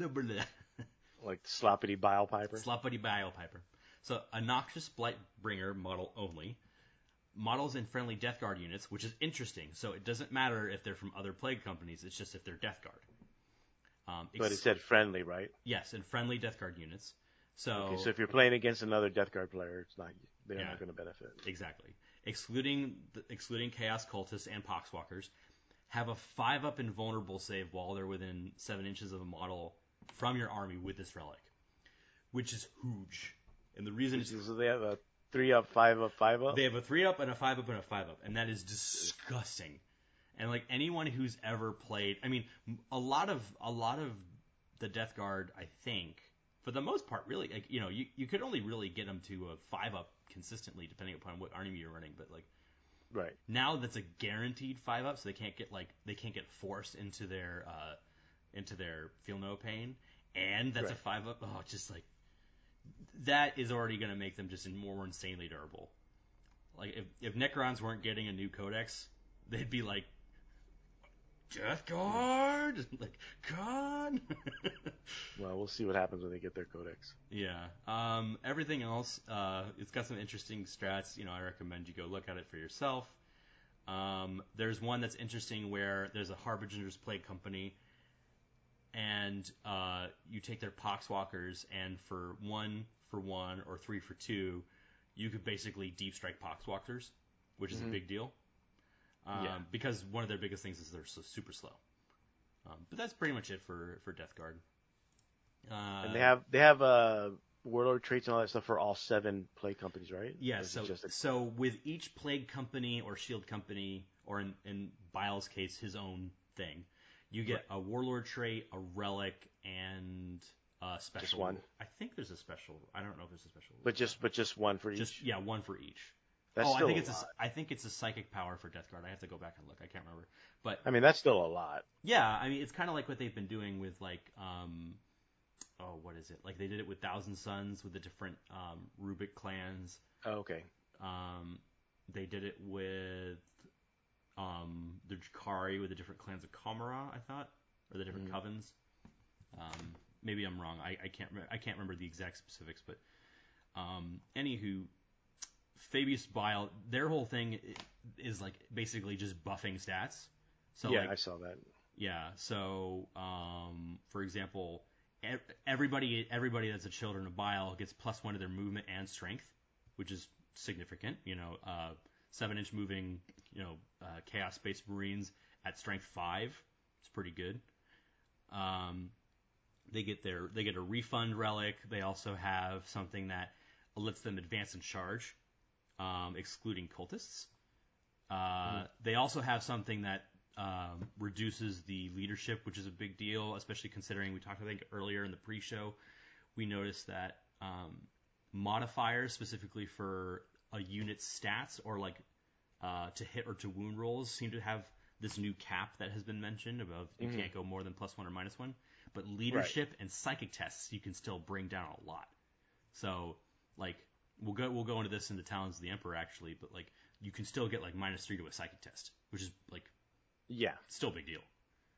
Like the Sloppity Bile Piper. Sloppity Bile Piper. So a Noxious Blightbringer model only. Models in friendly Death Guard units, which is interesting. So it doesn't matter if they're from other plague companies. It's just if they're Death Guard. Um, ex- But it said friendly, right? yes, in friendly Death Guard units. So, Okay, so if you're playing against another Death Guard player, it's not they're Yeah. not going to benefit. exactly, excluding the, excluding Chaos Cultists and Poxwalkers, have a five up invulnerable save while they're within seven inches of a model from your army with this relic, which is huge. And the reason it's So they have a three up, five up, five up. They have a three up and a five up and a five up, and that is disgusting. And like anyone who's ever played, I mean, a lot of a lot of the Death Guard, I think, for the most part, really, like, you know, you, you could only really get them to a five up consistently, depending upon what army you're running. But like Right. now, that's a guaranteed five up, so they can't get like they can't get forced into their uh, into their feel no pain, and that's Right. a five up. Oh, just like that is already going to make them just more insanely durable. Like if if Necrons weren't getting a new codex, they'd be like Death Guard, like God. Well, we'll see what happens when they get their codex. Yeah. Um, everything else, uh, it's got some interesting strats. You know, I recommend you go look at it for yourself. Um, there's one that's interesting where there's a Harbinger's Plague Company, and uh, you take their Poxwalkers, and for one for one or three for two, you could basically deep strike Poxwalkers, which is Mhm. a big deal. Um, Yeah. Because one of their biggest things is they're so super slow. Um, but that's pretty much it for, for Death Guard. Uh, And they have they have uh, warlord traits and all that stuff for all seven plague companies, right? Yeah, Or is it so just a- so with each Plague Company or Shield Company, or in, in Bile's case, his own thing, you get a Warlord trait, a Relic, and a special. Just one? I think there's a special. I don't know if there's a special. but just but just one for each. Just yeah, one for each. That's oh, I still think a it's lot. a, I think it's a psychic power for Death Guard. I have to go back and look. I can't remember. But I mean, that's still a lot. yeah, I mean, it's kind of like what they've been doing with like um, oh, what is it? Like they did it with Thousand Sons with the different um, Rubik clans. Oh, okay. Um, they did it with um, the Drakari with the different clans of Kamara, I thought, or the different Mhm. covens. Um, maybe I'm wrong. I, I can't re- I can't remember the exact specifics, but um, anywho, Fabius Bile, their whole thing i- is like basically just buffing stats. So yeah, like I saw that. yeah, so um, for example, ev- everybody everybody that's a Children of Bile gets plus one to their movement and strength, which is significant. You know, uh, seven inch moving, you know, uh, Chaos Space Marines at strength five. It's pretty good. Um, they get their they get a refund relic. They also have something that lets them advance and charge, um, excluding cultists. Uh, Mhm. They also have something that um, reduces the leadership, which is a big deal, especially considering we talked, I think, earlier in the pre-show. We noticed that um, modifiers, specifically for a unit's stats or like uh, to hit or to wound rolls, seem to have this new cap that has been mentioned above. You Mhm. can't go more than plus one or minus one. But leadership and psychic tests, you can still bring down a lot. So, like, we'll go we'll go into this in the Talons of the Emperor actually, but like you can still get like minus three to a psychic test, which is like Yeah. still a big deal.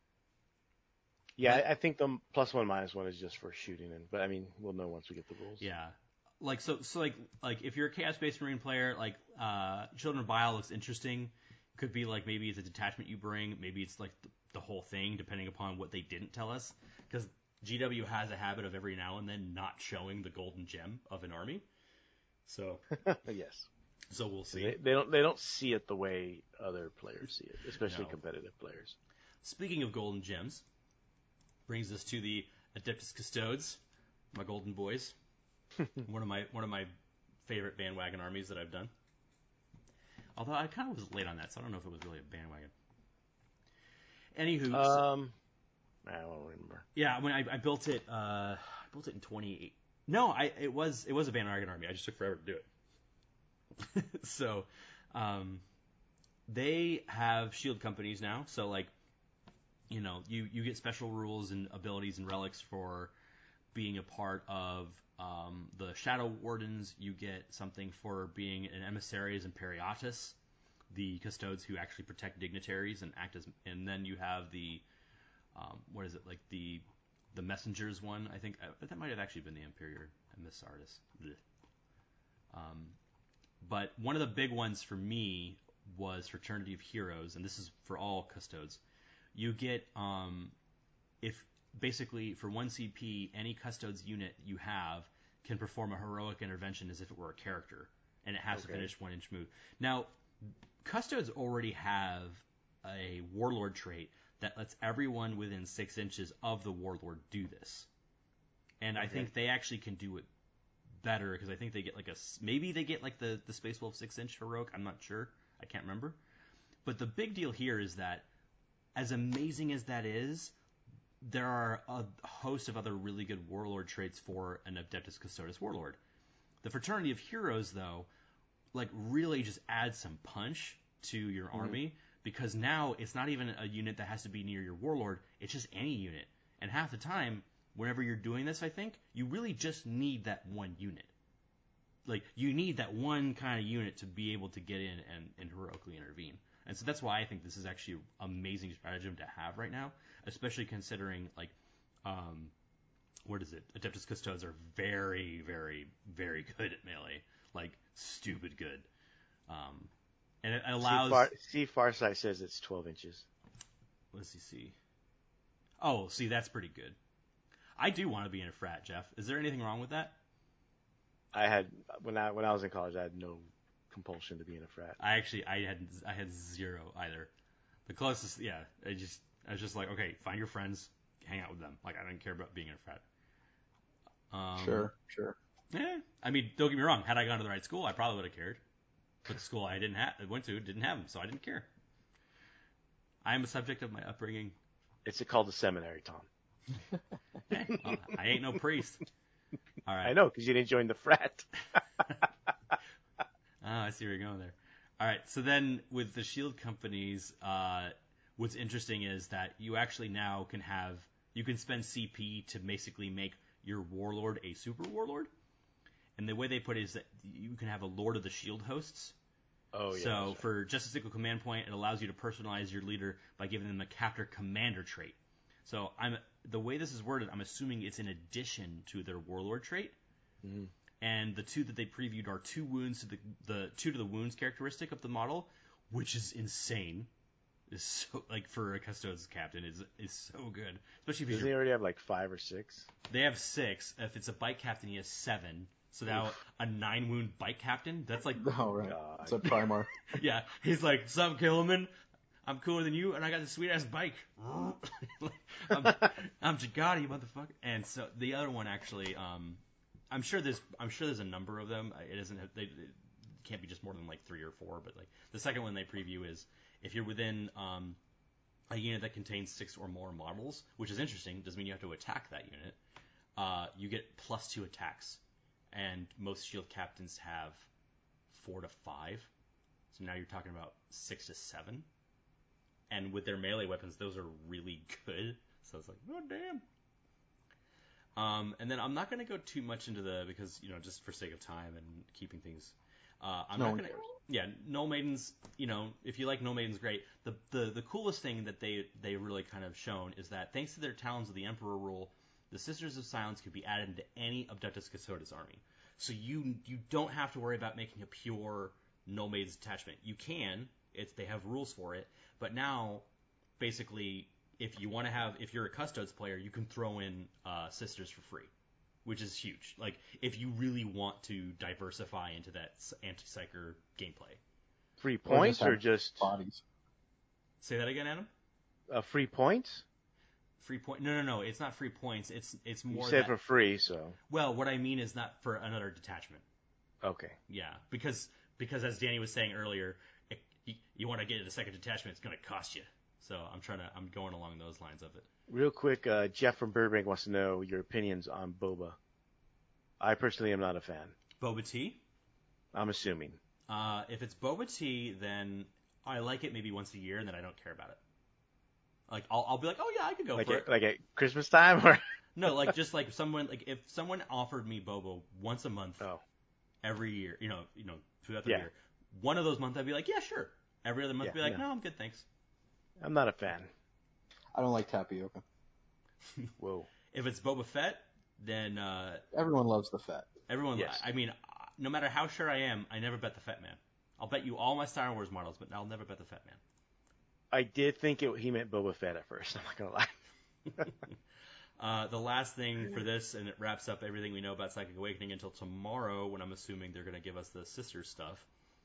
Yeah, But- I, I think the plus one minus one is just for shooting, and but I mean we'll know once we get the rules. Yeah. Like so so like like if you're a Chaos Space Marine player, like uh Children of Bile looks interesting. Could be like maybe it's a detachment you bring, maybe it's like the, the whole thing, depending upon what they didn't tell us. Because G W has a habit of every now and then not showing the golden gem of an army. So yes. so we'll see. They, they don't they don't see it the way other players see it, especially No. competitive players. Speaking of golden gems, brings us to the Adeptus Custodes, my golden boys. one of my one of my favorite bandwagon armies that I've done. Although I kind of was late on that, so I don't know if it was really a bandwagon. Anywho, so- Um, I don't remember. yeah, when I, I built it, uh, I built it in twenty-eight. No, I it was it was a bandwagon army. I just took forever to do it. so, um, they have shield companies now. So like, you know, you you get special rules and abilities and relics for being a part of um, the Shadow Wardens. You get something for being an Emissaries Imperiatus, the custodes who actually protect dignitaries and act as. And then you have the um, what is it like the the messengers one? I think uh, that might have actually been the Imperior Emissaris. Blech. Um, but one of the big ones for me was Fraternity of Heroes, and this is for all custodes. You get um, if basically for one C P, any custodes unit you have can perform a heroic intervention as if it were a character, and it has Okay. to finish one inch move. Now, custodes already have a warlord trait that lets everyone within six inches of the warlord do this, and I Okay. think they actually can do it better because I think they get like a s- maybe they get like the the Space Wolf six inch heroic. I'm not sure. I can't remember. But the big deal here is that as amazing as that is, there are a host of other really good warlord traits for an Adeptus Custodes warlord. The Fraternity of Heroes, though, like really just adds some punch to your Mhm. army because now it's not even a unit that has to be near your warlord. It's just any unit. And half the time, whenever you're doing this, I think, you really just need that one unit. Like, you need that one kind of unit to be able to get in and, and heroically intervene. And so that's why I think this is actually an amazing stratagem to have right now, especially considering, like, um, what is it? Adeptus Custodes are very, very, very good at melee. Like, stupid good. Um, and it allows... See, Far, see Farsight says it's twelve inches. Let's see, see. Oh, see, that's pretty good. I do want to be in a frat, Jeff. Is there anything wrong with that? I had when I when I was in college, I had no compulsion to be in a frat. I actually, I had, I had zero either. The closest, yeah, I just, I was just like, okay, find your friends, hang out with them. Like, I didn't care about being in a frat. Um, Sure, sure. Yeah, I mean, don't get me wrong. Had I gone to the right school, I probably would have cared. But the school I didn't have, I went to, didn't have them, so I didn't care. I am a subject of my upbringing. It's called the seminary, Tom. Hey, well, I ain't no priest. All right. I know because you didn't join the frat. Ah, I see where you're going there. All right, so then with the shield companies, uh, what's interesting is that you actually now can have, you can spend C P to basically make your warlord a super warlord. And the way they put it is that you can have a Lord of the Shield hosts. Oh yeah. So right. for just a single command point, it allows you to personalize your leader by giving them a captor commander trait. So I'm the way this is worded, I'm assuming it's in addition to their warlord trait. Mm-hmm. And the two that they previewed are two wounds to the the two to the wounds characteristic of the model, which is insane. Is so like for a Custodes captain is is so good, especially if Doesn't he already have like five or six? They have six. If it's a bike captain, he has seven. So now Oof. a nine wound bike captain, that's like oh right, God. It's a Primar. Yeah, he's like, "Sup, Killerman? I'm cooler than you, and I got this sweet ass bike. I'm, I'm Jagati, motherfucker." And so the other one actually, um, I'm sure there's I'm sure there's a number of them. It doesn't have, they, it can't be just more than like three or four. But like the second one they preview is if you're within um, a unit that contains six or more models, which is interesting. Doesn't mean you have to attack that unit. Uh, you get plus two attacks, and most shield captains have four to five. So now you're talking about six to seven. And with their melee weapons, those are really good. So it's like, oh damn. Um, and then I'm not going to go too much into the because you know just for sake of time and keeping things. Uh, I'm no not going to. Yeah, Null Maidens. You know, if you like Null Maidens, great. The the the coolest thing that they they really kind of shown is that thanks to their Talons of the Emperor rule, the Sisters of Silence could be added into any Abductus Custodes army. So you you don't have to worry about making a pure Null Maidens attachment. You can. It's they have rules for it. But now, basically, if you want to have, if you're a Custodes player, you can throw in uh, Sisters for free, which is huge. Like, if you really want to diversify into that anti-psyker gameplay. Free points or or just, just bodies? Say that again, Adam? Uh, free points? Free point? No, no, no. It's not free points. It's it's more. You said that, for free, so. Well, what I mean is not for another detachment. Okay. Yeah, because because as Danny was saying earlier. You, you want to get a second detachment, it's going to cost you. So I'm trying to, I'm going along those lines of it. Real quick, uh, Jeff from Burbank wants to know your opinions on Boba. I personally am not a fan. Boba Tea? I'm assuming. Uh, if it's Boba Tea, then I like it maybe once a year, and then I don't care about it. Like I'll, I'll be like, oh yeah, I could go like for at, it. Like at Christmas time, or no, like just like someone, like if someone offered me Boba once a month, oh. every year, you know, you know, throughout the yeah. year, one of those months I'd be like, yeah, sure. Every other month, Yeah, I'd be like, no. no, I'm good, thanks. I'm not a fan. I don't like tapioca. Whoa. If it's Boba Fett, then uh, everyone loves the Fett. Everyone, yes. I mean, no matter how sure I am, I never bet the Fett Man. I'll bet you all my Star Wars models, but I'll never bet the Fett Man. I did think it, he meant Boba Fett at first. I'm not gonna lie. uh, the last thing for this, and it wraps up everything we know about Psychic Awakening until tomorrow, when I'm assuming they're going to give us the sister stuff,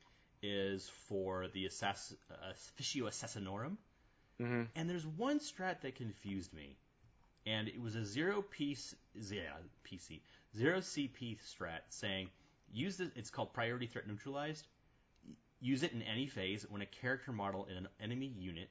is for the Assass- uh, Officio Assassinorum. Mm-hmm. And there's one strat that confused me, and it was a zero piece, yeah, P C, zero C P strat saying use this. It's called Priority Threat Neutralized. Use it in any phase when a character model in an enemy unit.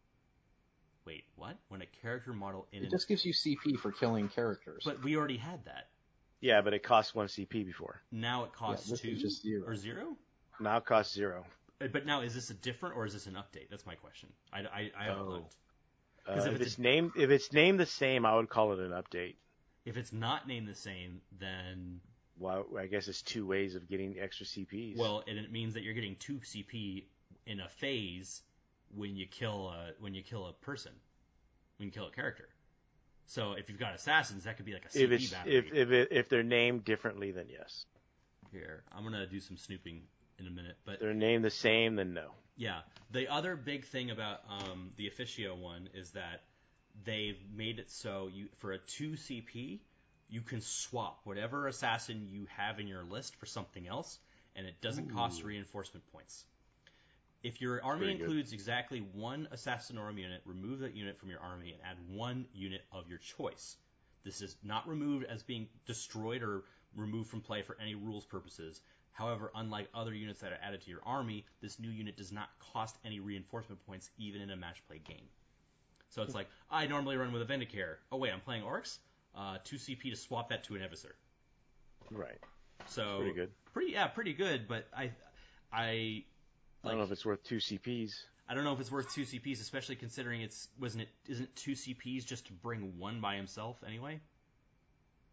Wait, what? When a character model in it an... just gives you C P for killing characters. But we already had that. Yeah, but it cost one C P before. Now it costs yeah, two just zero. or zero. Now it costs zero. But now is this a different or is this an update? That's my question. I, I, I haven't oh. looked. Uh, if, if it's, it's a, named if it's named the same, I would call it an update. If it's not named the same, then well, I guess it's two ways of getting extra C Ps. Well, and it means that you're getting two C P in a phase when you kill a, when you kill a person, when you kill a character. So if you've got assassins, that could be like a C P if it's, battery. If if it, if they're named differently, then yes. Here, I'm gonna do some snooping in a minute, but if they're named the same, then no. Yeah, the other big thing about um, the Officio one is that they've made it so you for a two C P, you can swap whatever assassin you have in your list for something else, and it doesn't Ooh. cost reinforcement points. If your army Pretty includes good. exactly one Assassinorum unit, remove that unit from your army and add one unit of your choice. This is not removed as being destroyed or removed from play for any rules purposes. However, unlike other units that are added to your army, this new unit does not cost any reinforcement points even in a match play game. So it's like, I normally run with a Vindicare. Oh wait, I'm playing Orcs? Uh, two C P to swap that to an Eviscer. Right. So pretty good. Pretty yeah, pretty good, but I I Like, I don't know if it's worth two C Ps. I don't know if it's worth two C Ps, especially considering it's wasn't it isn't two C Ps just to bring one by himself anyway?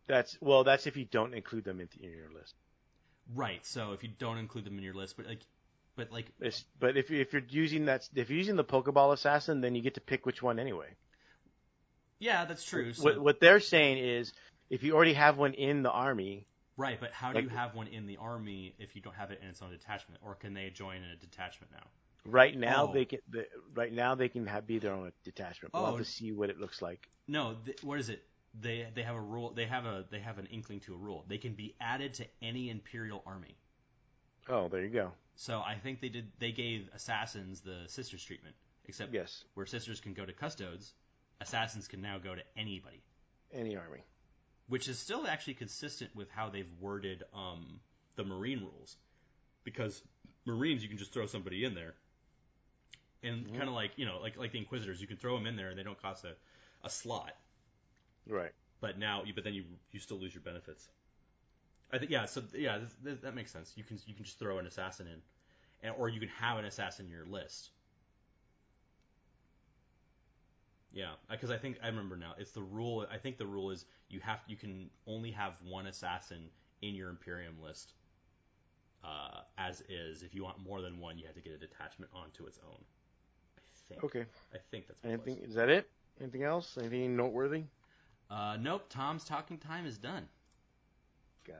That's well, that's if you don't include them in, in your list. Right. So if you don't include them in your list, but like, but like, It's, but if you, if you're using that, if you're using the Pokeball assassin, then you get to pick which one anyway. yeah, that's true. So What what they're saying is, if you already have one in the army, right, but how do like, you have one in the army if you don't have it in its own detachment, or can they join in a detachment now? right now Oh. they can, the, right now they can have, be their own detachment. We'll Oh. have to see what it looks like. No, th- what is it? They they have a rule. They have a they have an inkling to a rule. They can be added to any Imperial army. Oh, there you go. So I think they did. They gave assassins the sisters treatment, except Yes, where sisters can go to custodes, assassins can now go to anybody, any army. which is still actually consistent with how they've worded um, the Marine rules, because Marines you can just throw somebody in there, and Mhm. kind of like you know like like the Inquisitors, you can throw them in there and they don't cost a, a slot, Right. but now you but then you you still lose your benefits. I think yeah, so yeah, this, this, that makes sense. You can you can just throw an assassin in, and, or you can have an assassin in your list. Yeah, because I think I remember now. It's the rule. I think the rule is you have you can only have one assassin in your Imperium list, uh, as is. If you want more than one, you have to get a detachment onto its own. I think. Okay. I think that's what Anything? it was. Is that it? Anything else? Anything noteworthy? Uh, nope. Tom's talking time is done. God.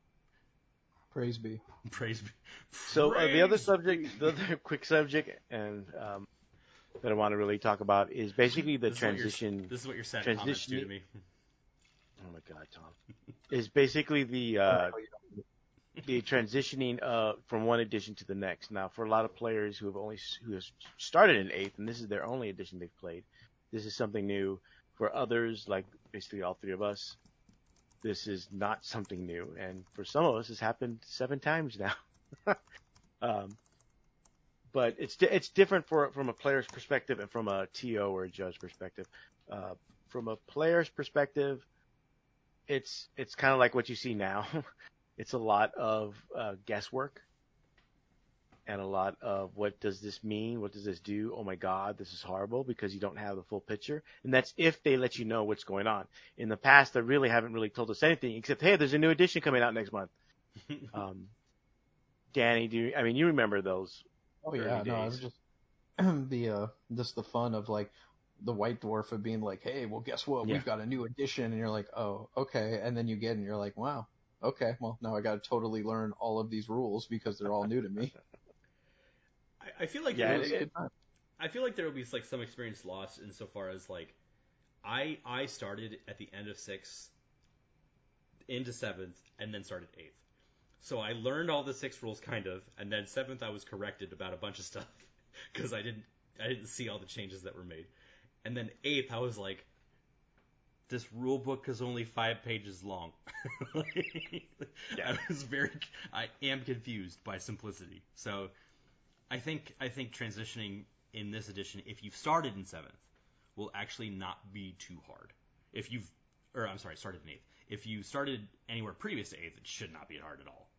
Praise be. Praise be. So uh, the other Praise subject, be. the other quick subject, and um, that I want to really talk about is basically the This is what your- transition. This is what your sad comments do to transitioning- me. Oh my God, Tom! Is basically the uh, the transitioning uh, from one edition to the next. Now, for a lot of players who have only who have started in eighth, and this is their only edition they've played, this is something new. For others, like basically all three of us, this is not something new, and for some of us, it's happened seven times now. um, but it's di- it's different for from a player's perspective and from a T O or a judge perspective. Uh, from a player's perspective, it's it's kind of like what you see now. It's a lot of uh, guesswork and a lot of what does this mean? What does this do? Oh my God, this is horrible because you don't have the full picture. And that's if they let you know what's going on. In the past, they really haven't really told us anything except, hey, there's a new edition coming out next month. um, Danny, do you, I mean, you remember those? Oh yeah, early no, it days. was just the uh, just the fun of like the White Dwarf of being like, hey, well, guess what? Yeah. We've got a new edition, and you're like, oh, okay, and then you get it and you're like, wow, okay, well, now I got to totally learn all of these rules because they're all new to me. I, I feel like Yeah, there It will was be, a good time. I feel like there will be like some experience lost insofar as like I I started at the end of sixth into seventh and then started eighth. So I learned all the six rules kind of, and then seventh I was corrected about a bunch of stuff because I didn't I didn't see all the changes that were made. And then eighth I was like, this rule book is only five pages long. Yeah. I was very I am confused by simplicity. So I think I think transitioning in this edition, if you've started in seventh, will actually not be too hard. If you've, or I'm sorry, started in eighth. If you started anywhere previous to eighth, it should not be hard at all.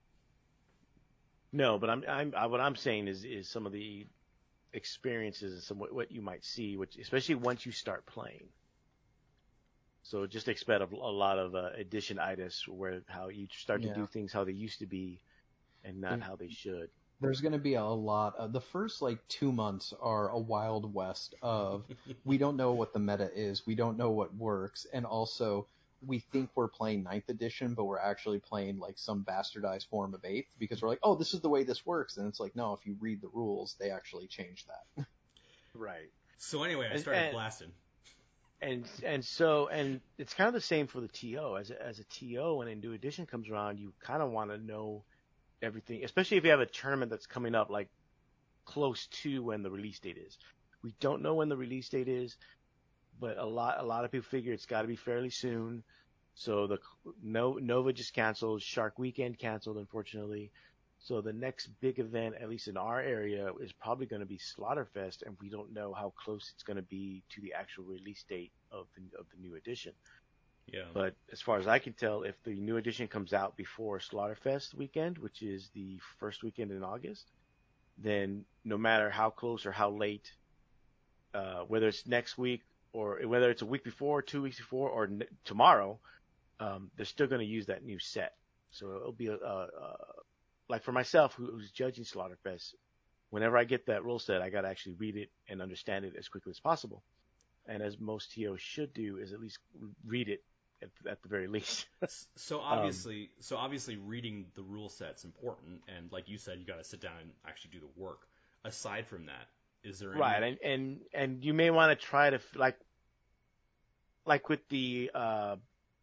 No, but I'm, I'm, I, what I'm saying is, is some of the experiences and some what, what you might see, which especially once you start playing. So just expect a, a lot of uh, edition-itis where how you start to Yeah. do things how they used to be and not Yeah. how they should. There's going to be a lot of, the first like two months are a wild west of, we don't know what the meta is, we don't know what works, and also we think we're playing ninth edition, but we're actually playing like some bastardized form of eighth because we're like, oh, this is the way this works, and it's like, no, if you read the rules, they actually change that. Right. So anyway, I And- started and- blasting. And and so and it's kind of the same for the T O. As a, as a T O, when a new edition comes around, you kind of want to know everything, especially if you have a tournament that's coming up like close to when the release date is. We don't know when the release date is, but a lot a lot of people figure it's got to be fairly soon. So the no, Nova just canceled, Shark Weekend canceled, unfortunately. So the next big event, at least in our area, is probably going to be Slaughterfest, and we don't know how close it's going to be to the actual release date of the of the new edition. Yeah. But as far as I can tell, if the new edition comes out before Slaughterfest weekend, which is the first weekend in August, then no matter how close or how late, uh, whether it's next week or whether it's a week before, two weeks before, or n- tomorrow, um, they're still going to use that new set. So it'll be a, a, a like for myself, who, who's judging Slaughterfest. Whenever I get that rule set, I got to actually read it and understand it as quickly as possible. And as most T Os should do, is at least read it at, at the very least. So obviously, um, so obviously, reading the rule set's important, and like you said, you got to sit down and actually do the work. Aside from that, is there any... right? And and and you may want to try to like like with the uh,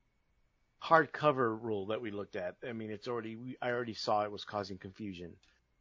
hardcover rule that we looked at. I mean, it's already we, I already saw it was causing confusion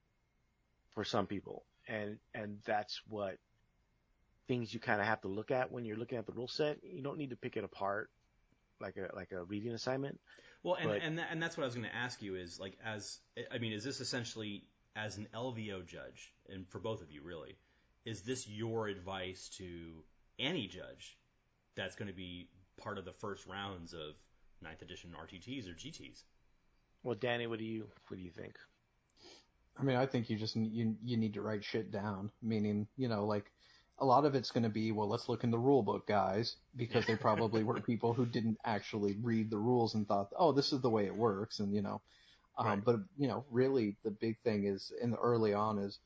for some people, and and that's what things you kind of have to look at when you're looking at the rule set. You don't need to pick it apart like a like a reading assignment. Well, and but, and, that, and that's what I was going to ask you is like as I mean, is this essentially as an L V O judge, and for both of you really, is this your advice to any judge that's going to be part of the first rounds of ninth edition R T Ts or G Ts? Well, Danny, what do you what do you think? I mean, I think you just you you need to write shit down. Meaning, you know, like a lot of it's going to be, well, let's look in the rule book, guys, because they probably were people who didn't actually read the rules and thought, oh, this is the way it works, and you know, um, right. but you know, really the big thing is in the early on is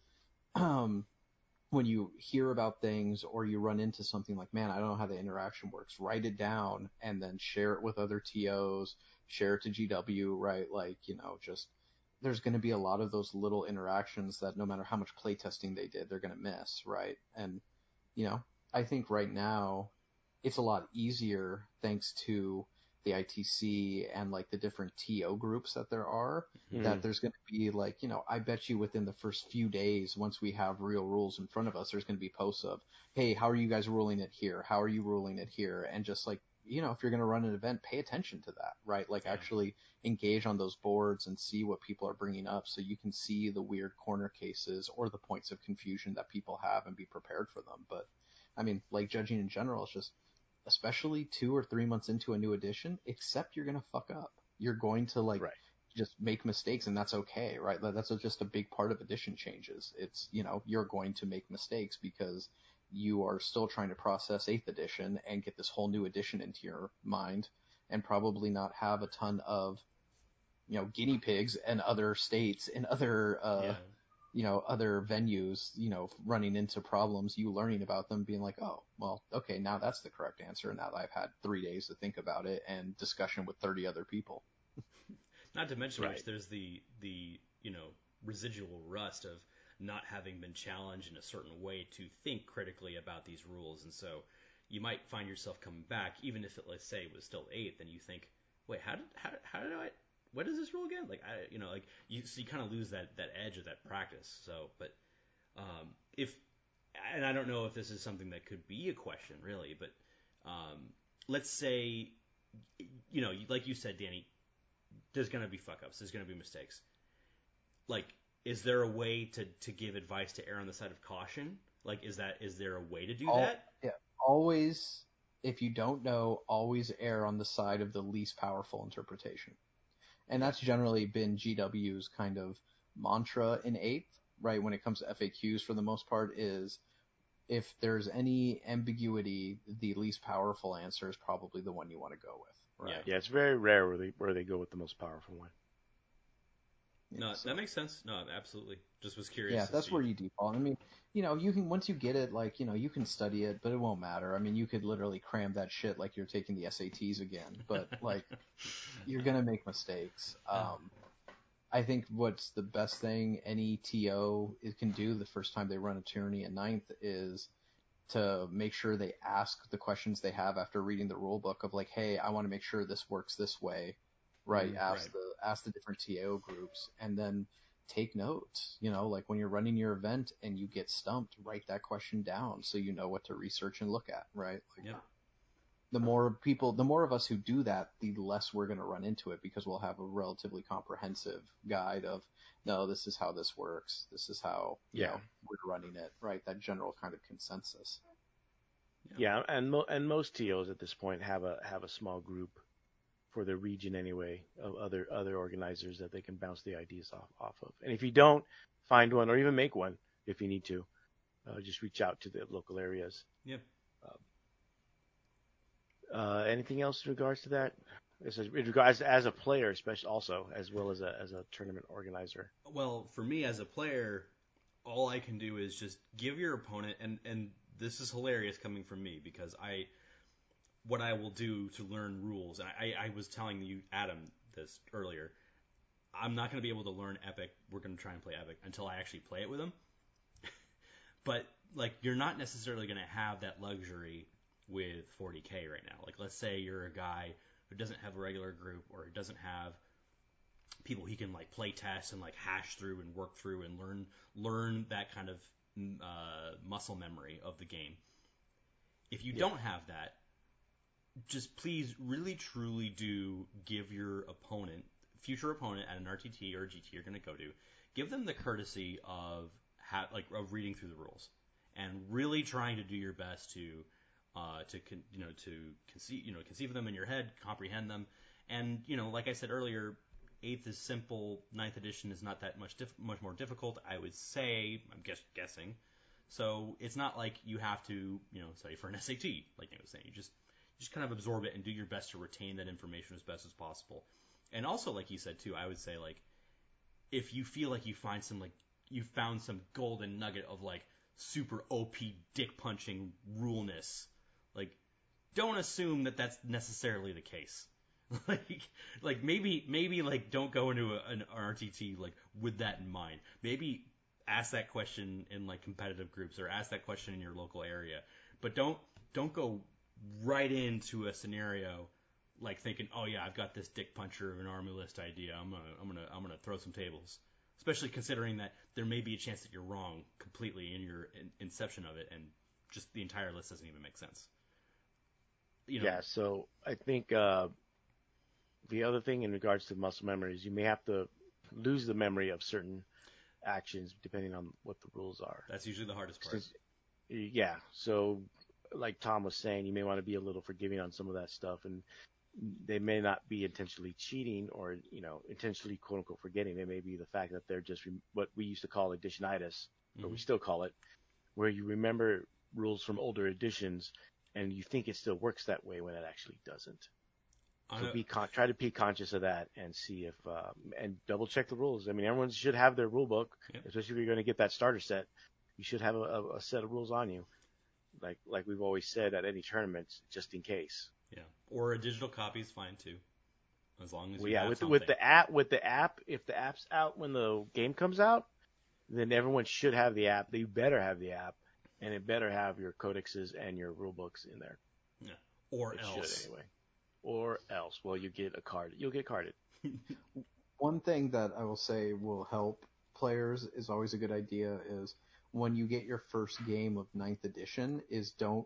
um, when you hear about things or you run into something like, man, I don't know how the interaction works, write it down and then share it with other T Os, share it to G W, right? Like, you know, just there's going to be a lot of those little interactions that no matter how much playtesting they did, they're going to miss, right? And you know, I think right now it's a lot easier thanks to the I T C and like the different T O groups that there are, mm-hmm. that there's going to be like, you know, I bet you within the first few days, once we have real rules in front of us, there's going to be posts of, hey, how are you guys ruling it here? How are you ruling it here? And just like, you know, if you're going to run an event, pay attention to that, right? Like yeah. actually engage on those boards and see what people are bringing up so you can see the weird corner cases or the points of confusion that people have and be prepared for them. But I mean, like judging in general, it's just, especially two or three months into a new edition, except you're going to fuck up. You're going to like right. just make mistakes, and that's okay, right? That's just a big part of edition changes. It's, you know, you're going to make mistakes because you are still trying to process eighth edition and get this whole new edition into your mind and probably not have a ton of, you know, guinea pigs and other states and other, uh, yeah. you know, other venues, you know, running into problems, you learning about them, being like, oh, well, okay, now that's the correct answer. Now that I've had three days to think about it and discussion with thirty other people. Not to mention right. which there's the, the, you know, residual rust of not having been challenged in a certain way to think critically about these rules. And so you might find yourself coming back, even if it, let's say, it was still eighth, and you think, wait, how did, how, how did I, what is this rule again? Like, I, you know, like you, so you kind of lose that, that edge of that practice. So, but, um, if, and I don't know if this is something that could be a question really, but, um, let's say, you know, like you said, Danny, there's going to be fuck ups. There's going to be mistakes. Like, is there a way to, to give advice to err on the side of caution? Like, is that, is there a way to do All, that? Yeah, always, if you don't know, always err on the side of the least powerful interpretation. And that's generally been G W's kind of mantra in eighth, right? When it comes to F A Qs for the most part is if there's any ambiguity, the least powerful answer is probably the one you want to go with, right? Yeah, yeah, it's very rare where they, where they go with the most powerful one. No, yeah, so. That makes sense. No, absolutely. Just was curious. Yeah, that's see. where you default. I mean, you know, you can, once you get it, like, you know, you can study it, but it won't matter. I mean, you could literally cram that shit like you're taking the S A Ts again, but like, you're gonna make mistakes. Um, I think what's the best thing any T O can do the first time they run a tourney at ninth is to make sure they ask the questions they have after reading the rule book of like, hey, I want to make sure this works this way. Right, ask right. the ask the different T O groups, and then take notes. You know, like when you're running your event and you get stumped, write that question down so you know what to research and look at. Right. Like, yep. The more people, the more of us who do that, the less we're going to run into it because we'll have a relatively comprehensive guide of, no, this is how this works. This is how you yeah. know we're running it. Right. That general kind of consensus. Yeah, yeah and mo- and most T Os at this point have a have a small group for their region anyway, of other other organizers that they can bounce the ideas off, off of. And if you don't, find one or even make one if you need to. Uh, just reach out to the local areas. Yep. Uh, uh, anything else in regards to that? As a, in regards as a player, especially also as well as a as a tournament organizer. Well, for me as a player, all I can do is just give your opponent, and and this is hilarious coming from me because I, what I will do to learn rules, and I, I was telling you, Adam, this earlier. I'm not going to be able to learn Epic. We're going to try and play Epic until I actually play it with him. But like, you're not necessarily going to have that luxury with forty K right now. Like, let's say you're a guy who doesn't have a regular group or who doesn't have people he can like play test and like hash through and work through and learn learn that kind of uh, muscle memory of the game. If you yeah. don't have that, just please really truly do give your opponent, future opponent at an R T T or a G T you're going to go to, give them the courtesy of ha- like of reading through the rules and really trying to do your best to uh, to con- you know to conceive you know conceive of them in your head, comprehend them, and you know like I said earlier, eighth is simple, ninth edition is not that much diff- much more difficult. I would say, I'm guess- guessing. So it's not like you have to you know study for an S A T, like I was saying. You just just kind of absorb it and do your best to retain that information as best as possible. And also, like you said too, I would say like if you feel like you find some like you found some golden nugget of like super O P dick punching ruleness, like don't assume that that's necessarily the case. like like maybe maybe like don't go into a, an R T T like with that in mind. Maybe ask that question in like competitive groups or ask that question in your local area, but don't don't go right into a scenario like thinking, oh yeah, I've got this dick puncher of an army list idea. I'm gonna, I'm gonna, I'm gonna throw some tables. Especially considering that there may be a chance that you're wrong completely in your in- inception of it, and just the entire list doesn't even make sense. You know, yeah. So I think uh, the other thing in regards to muscle memory is you may have to lose the memory of certain actions depending on what the rules are. That's usually the hardest part. Since, yeah. So like Tom was saying, you may want to be a little forgiving on some of that stuff, and they may not be intentionally cheating or, you know, intentionally quote unquote forgetting. It may be the fact that they're just re- what we used to call additionitis, mm-hmm. or we still call it, where you remember rules from older editions and you think it still works that way when it actually doesn't. So be con- try to be conscious of that and see if, um, and double check the rules. I mean, everyone should have their rule book, yep. especially if you're going to get that starter set. You should have a, a, a set of rules on you. Like, like we've always said at any tournament, just in case. Yeah, or a digital copy is fine too, as long as you well, yeah, have with something. with the app, with the app, if the app's out when the game comes out, then everyone should have the app. They better have the app, and it better have your codexes and your rule books in there. Yeah, or it else. Should anyway. Or else, well, you get a card. You'll get carded. One thing that I will say will help players is always a good idea is when you get your first game of ninth edition is don't.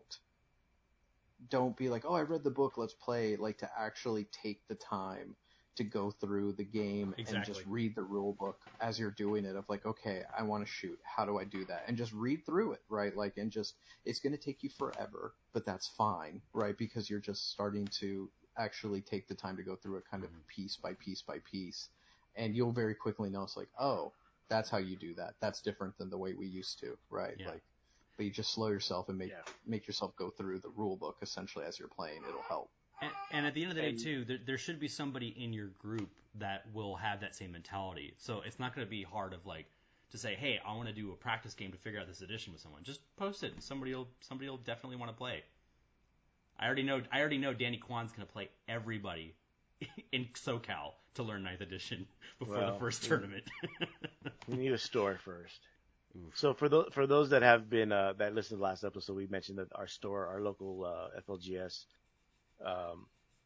Don't be like, oh, I read the book, let's play. Like to actually take the time to go through the game exactly. and just read the rule book as you're doing it. Of like, okay, I want to shoot. How do I do that? And just read through it, right? Like, and just it's going to take you forever, but that's fine, right? Because you're just starting to actually take the time to go through it, kind of mm-hmm. piece by piece by piece, and you'll very quickly notice, like, oh, that's how you do that. That's different than the way we used to, right? Yeah. Like. But you just slow yourself and make yeah. make yourself go through the rule book essentially as you're playing. It'll help. And, and at the end of the day, too, there, there should be somebody in your group that will have that same mentality. So it's not going to be hard of like to say, hey, I want to do a practice game to figure out this edition with someone. Just post it, and somebody will somebody will definitely want to play. I already know I already know Danny Kwan's going to play everybody in SoCal to learn ninth edition before well, the first we, tournament. We need a store first. So for those for those that have been uh, that listened to the last episode, we mentioned that our store, our local uh, F L G S, um,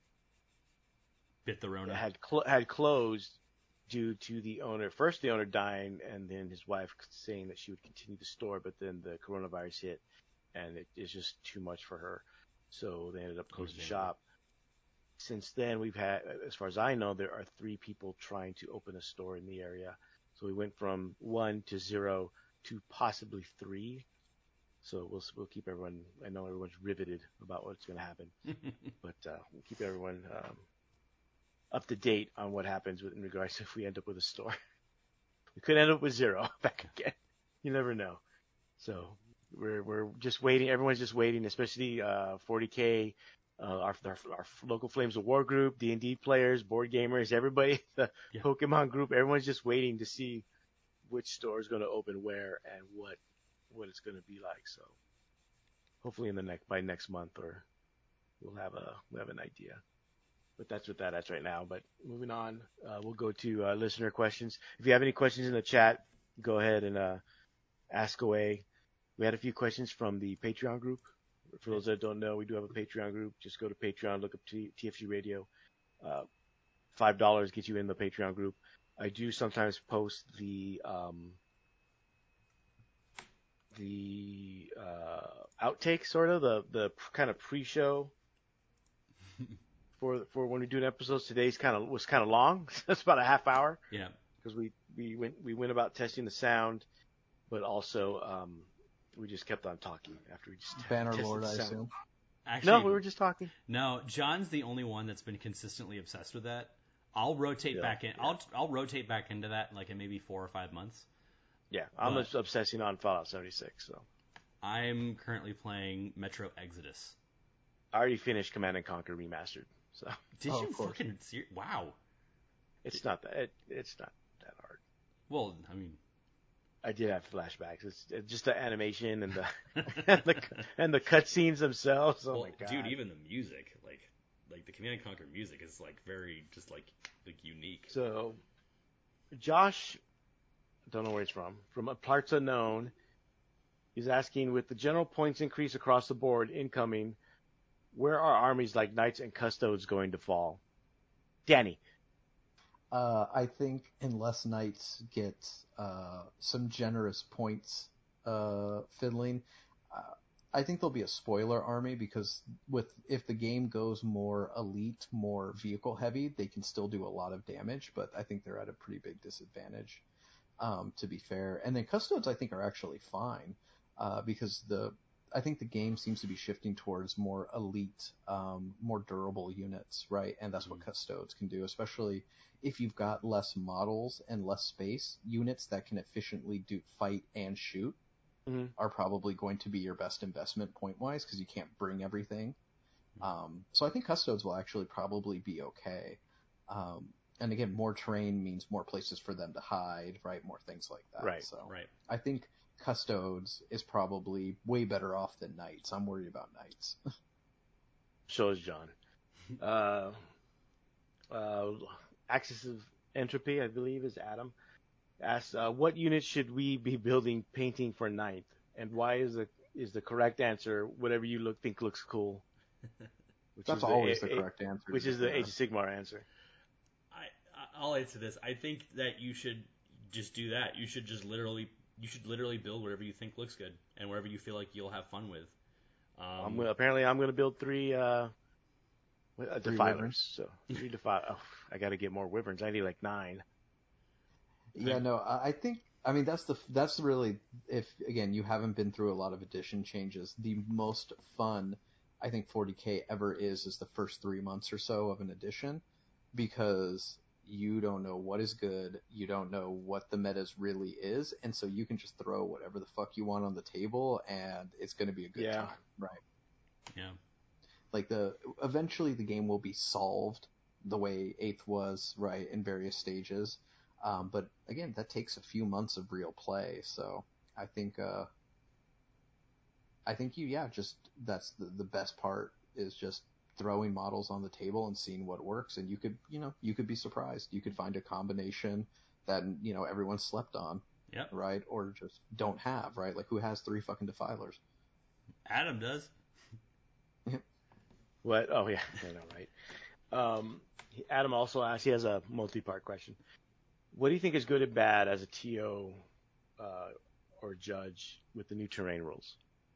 bit the Rona had cl- had closed due to the owner. First, the owner dying, and then his wife saying that she would continue the store, but then the coronavirus hit, and it is just too much for her. So they ended up closing the shop. Since then, we've had, as far as I know, there are three people trying to open a store in the area. So we went from one to zero. To possibly three, so we'll we'll keep everyone. I know everyone's riveted about what's going to happen, but uh, we'll keep everyone um, up to date on what happens with, in regards to if we end up with a store. We could end up with zero back again. You never know. So we're we're just waiting. Everyone's just waiting, especially uh, forty K. uh, our, our our local Flames of War group, D and D players, board gamers, everybody, the Yeah. Pokemon group, everyone's just waiting to see which store is going to open where and what what it's going to be like. So hopefully in the next by next month or we'll have a we'll have an idea. But that's what that is right now. But moving on, uh, we'll go to uh, listener questions. If you have any questions in the chat, go ahead and uh, ask away. We had a few questions from the Patreon group. For those that don't know, we do have a Patreon group. Just go to Patreon, look up T- TFG Radio. Uh, Five dollars gets you in the Patreon group. I do sometimes post the um, the uh, outtake, sort of the the kind of pre-show for for when we do an episode. Today's kind of was kind of long. It's about a half hour Yeah. because we we went we went about testing the sound, but also um, we just kept on talking after we just Banner tested Lord, the I sound. assume. Actually, No, we were just talking. no. John's the only one that's been consistently obsessed with that. I'll rotate Yeah, back in. yeah. I'll I'll rotate back into that like in maybe four or five months. Yeah, I'm But- just obsessing on Fallout seventy-six. So I'm currently playing Metro Exodus. I already finished Command and Conquer Remastered. So Did Oh, you of course. fucking ser- wow? it's not that it, it's not that hard. Well, I mean, I did have flashbacks. It's, it's just the animation and the and the and the cutscenes themselves. Oh well, my god, dude, even the music, like like the Command and Conquer music is like very just like like unique. So, Josh, don't know where he's from. From Parts Unknown, he's asking, with the general points increase across the board incoming, where are armies like Knights and Custodes going to fall? Danny. Uh, I think unless Knights get uh, some generous points uh, fiddling, uh, I think there'll be a spoiler army because with if the game goes more elite, more vehicle heavy, they can still do a lot of damage, but I think they're at a pretty big disadvantage, um, to be fair. And then Custodes, I think, are actually fine uh, because the I think the game seems to be shifting towards more elite, um, more durable units, right? And that's what Custodes can do, especially if you've got less models and less space. Units that can efficiently do fight and shoot Mm-hmm. are probably going to be your best investment point-wise because you can't bring everything. Um, so I think Custodes will actually probably be okay. Um, and again, more terrain means more places for them to hide, right? More things like that. Right, So Right. I think Custodes is probably way better off than Knights. I'm worried about Knights. So is John. uh, uh, Axis of Entropy, I believe, is Adam. Asks, uh, what units should we be building, painting for ninth, and why is the is the correct answer whatever you look think looks cool? Which That's is the always A- the A- correct answer. Which to is be the fair. Age of Sigmar answer. I I- I'll answer this. I think that you should just do that. You should just literally you should literally build whatever you think looks good and wherever you feel like you'll have fun with. Um, I'm gonna, apparently I'm going to build three uh, what- uh, Three defilers. wyverns. So three defilers. Oh, I got to get more wyverns. I need like nine. Yeah, I'm- no, I I think, I mean, that's the, that's really, if, again, you haven't been through a lot of edition changes, the most fun I think forty K ever is, is the first three months or so of an edition, because you don't know what is good, you don't know what the metas really is, and so you can just throw whatever the fuck you want on the table, and it's going to be a good Yeah. time, right? yeah. Like the, eventually the game will be solved the way eighth was, right, in various stages. Um, but again, that takes a few months of real play. So I think, uh, I think you, yeah, just that's the, the best part is just throwing models on the table and seeing what works. And you could, you know, you could be surprised. You could find a combination that, you know, everyone slept on, Yep. right? Or just don't have, right? Like who has three fucking defilers? Adam does. What? Oh yeah, I know, right? Um, Adam also asked. He has a multi-part question. What do you think is good and bad as a T O uh, or judge with the new terrain rules?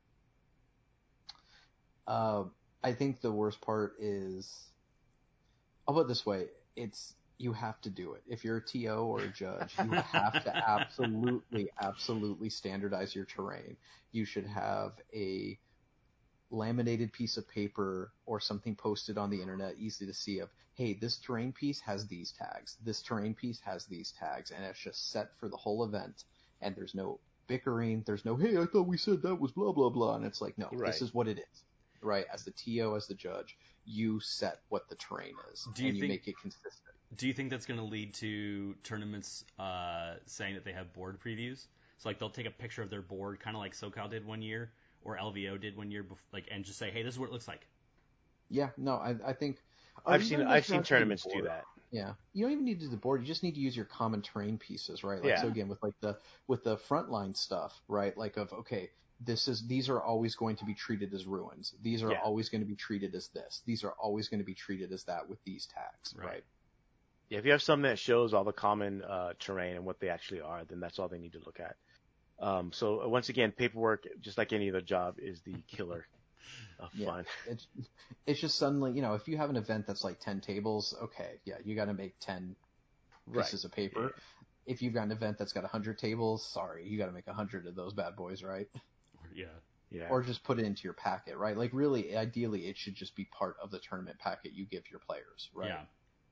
Uh, I think the worst part is, I'll put it this way, it's, you have to do it. If you're a T O or a judge, you have to absolutely, absolutely standardize your terrain. You should have a laminated piece of paper or something posted on the internet easy to see of, hey, this terrain piece has these tags, this terrain piece has these tags, and it's just set for the whole event, and there's no bickering, there's no, hey, I thought we said that was blah, blah, blah, and it's like, no, Right. this is what it is, right? As the T O, as the judge, you set what the terrain is, Do you and you think- make it consistent. Do you think that's going to lead to tournaments uh, saying that they have board previews? So like they'll take a picture of their board, kind of like SoCal did one year, or L V O did one year, bef- like and just say, hey, this is what it looks like. Yeah, no, I, I think or I've you seen don't I've even seen have to tournaments the do board. that. Yeah, you don't even need to do the board. You just need to use your common terrain pieces, right? Like Yeah. so again with like the with the frontline stuff, right? Like of okay, this is these are always going to be treated as ruins. These are Yeah. always going to be treated as this. These are always going to be treated as that with these tags, Right. right? Yeah, if you have something that shows all the common uh, terrain and what they actually are, then that's all they need to look at. Um, so uh, once again, paperwork, just like any other job, is the killer of Yeah. fun. It's it's just suddenly, you know, if you have an event that's like ten tables, okay, yeah, you got to make ten pieces Right. of paper. If you've got an event that's got one hundred tables, sorry, you got to make one hundred of those bad boys, right? Yeah. Yeah. Or just put it into your packet, right? Like really, ideally, it should just be part of the tournament packet you give your players, right? Yeah.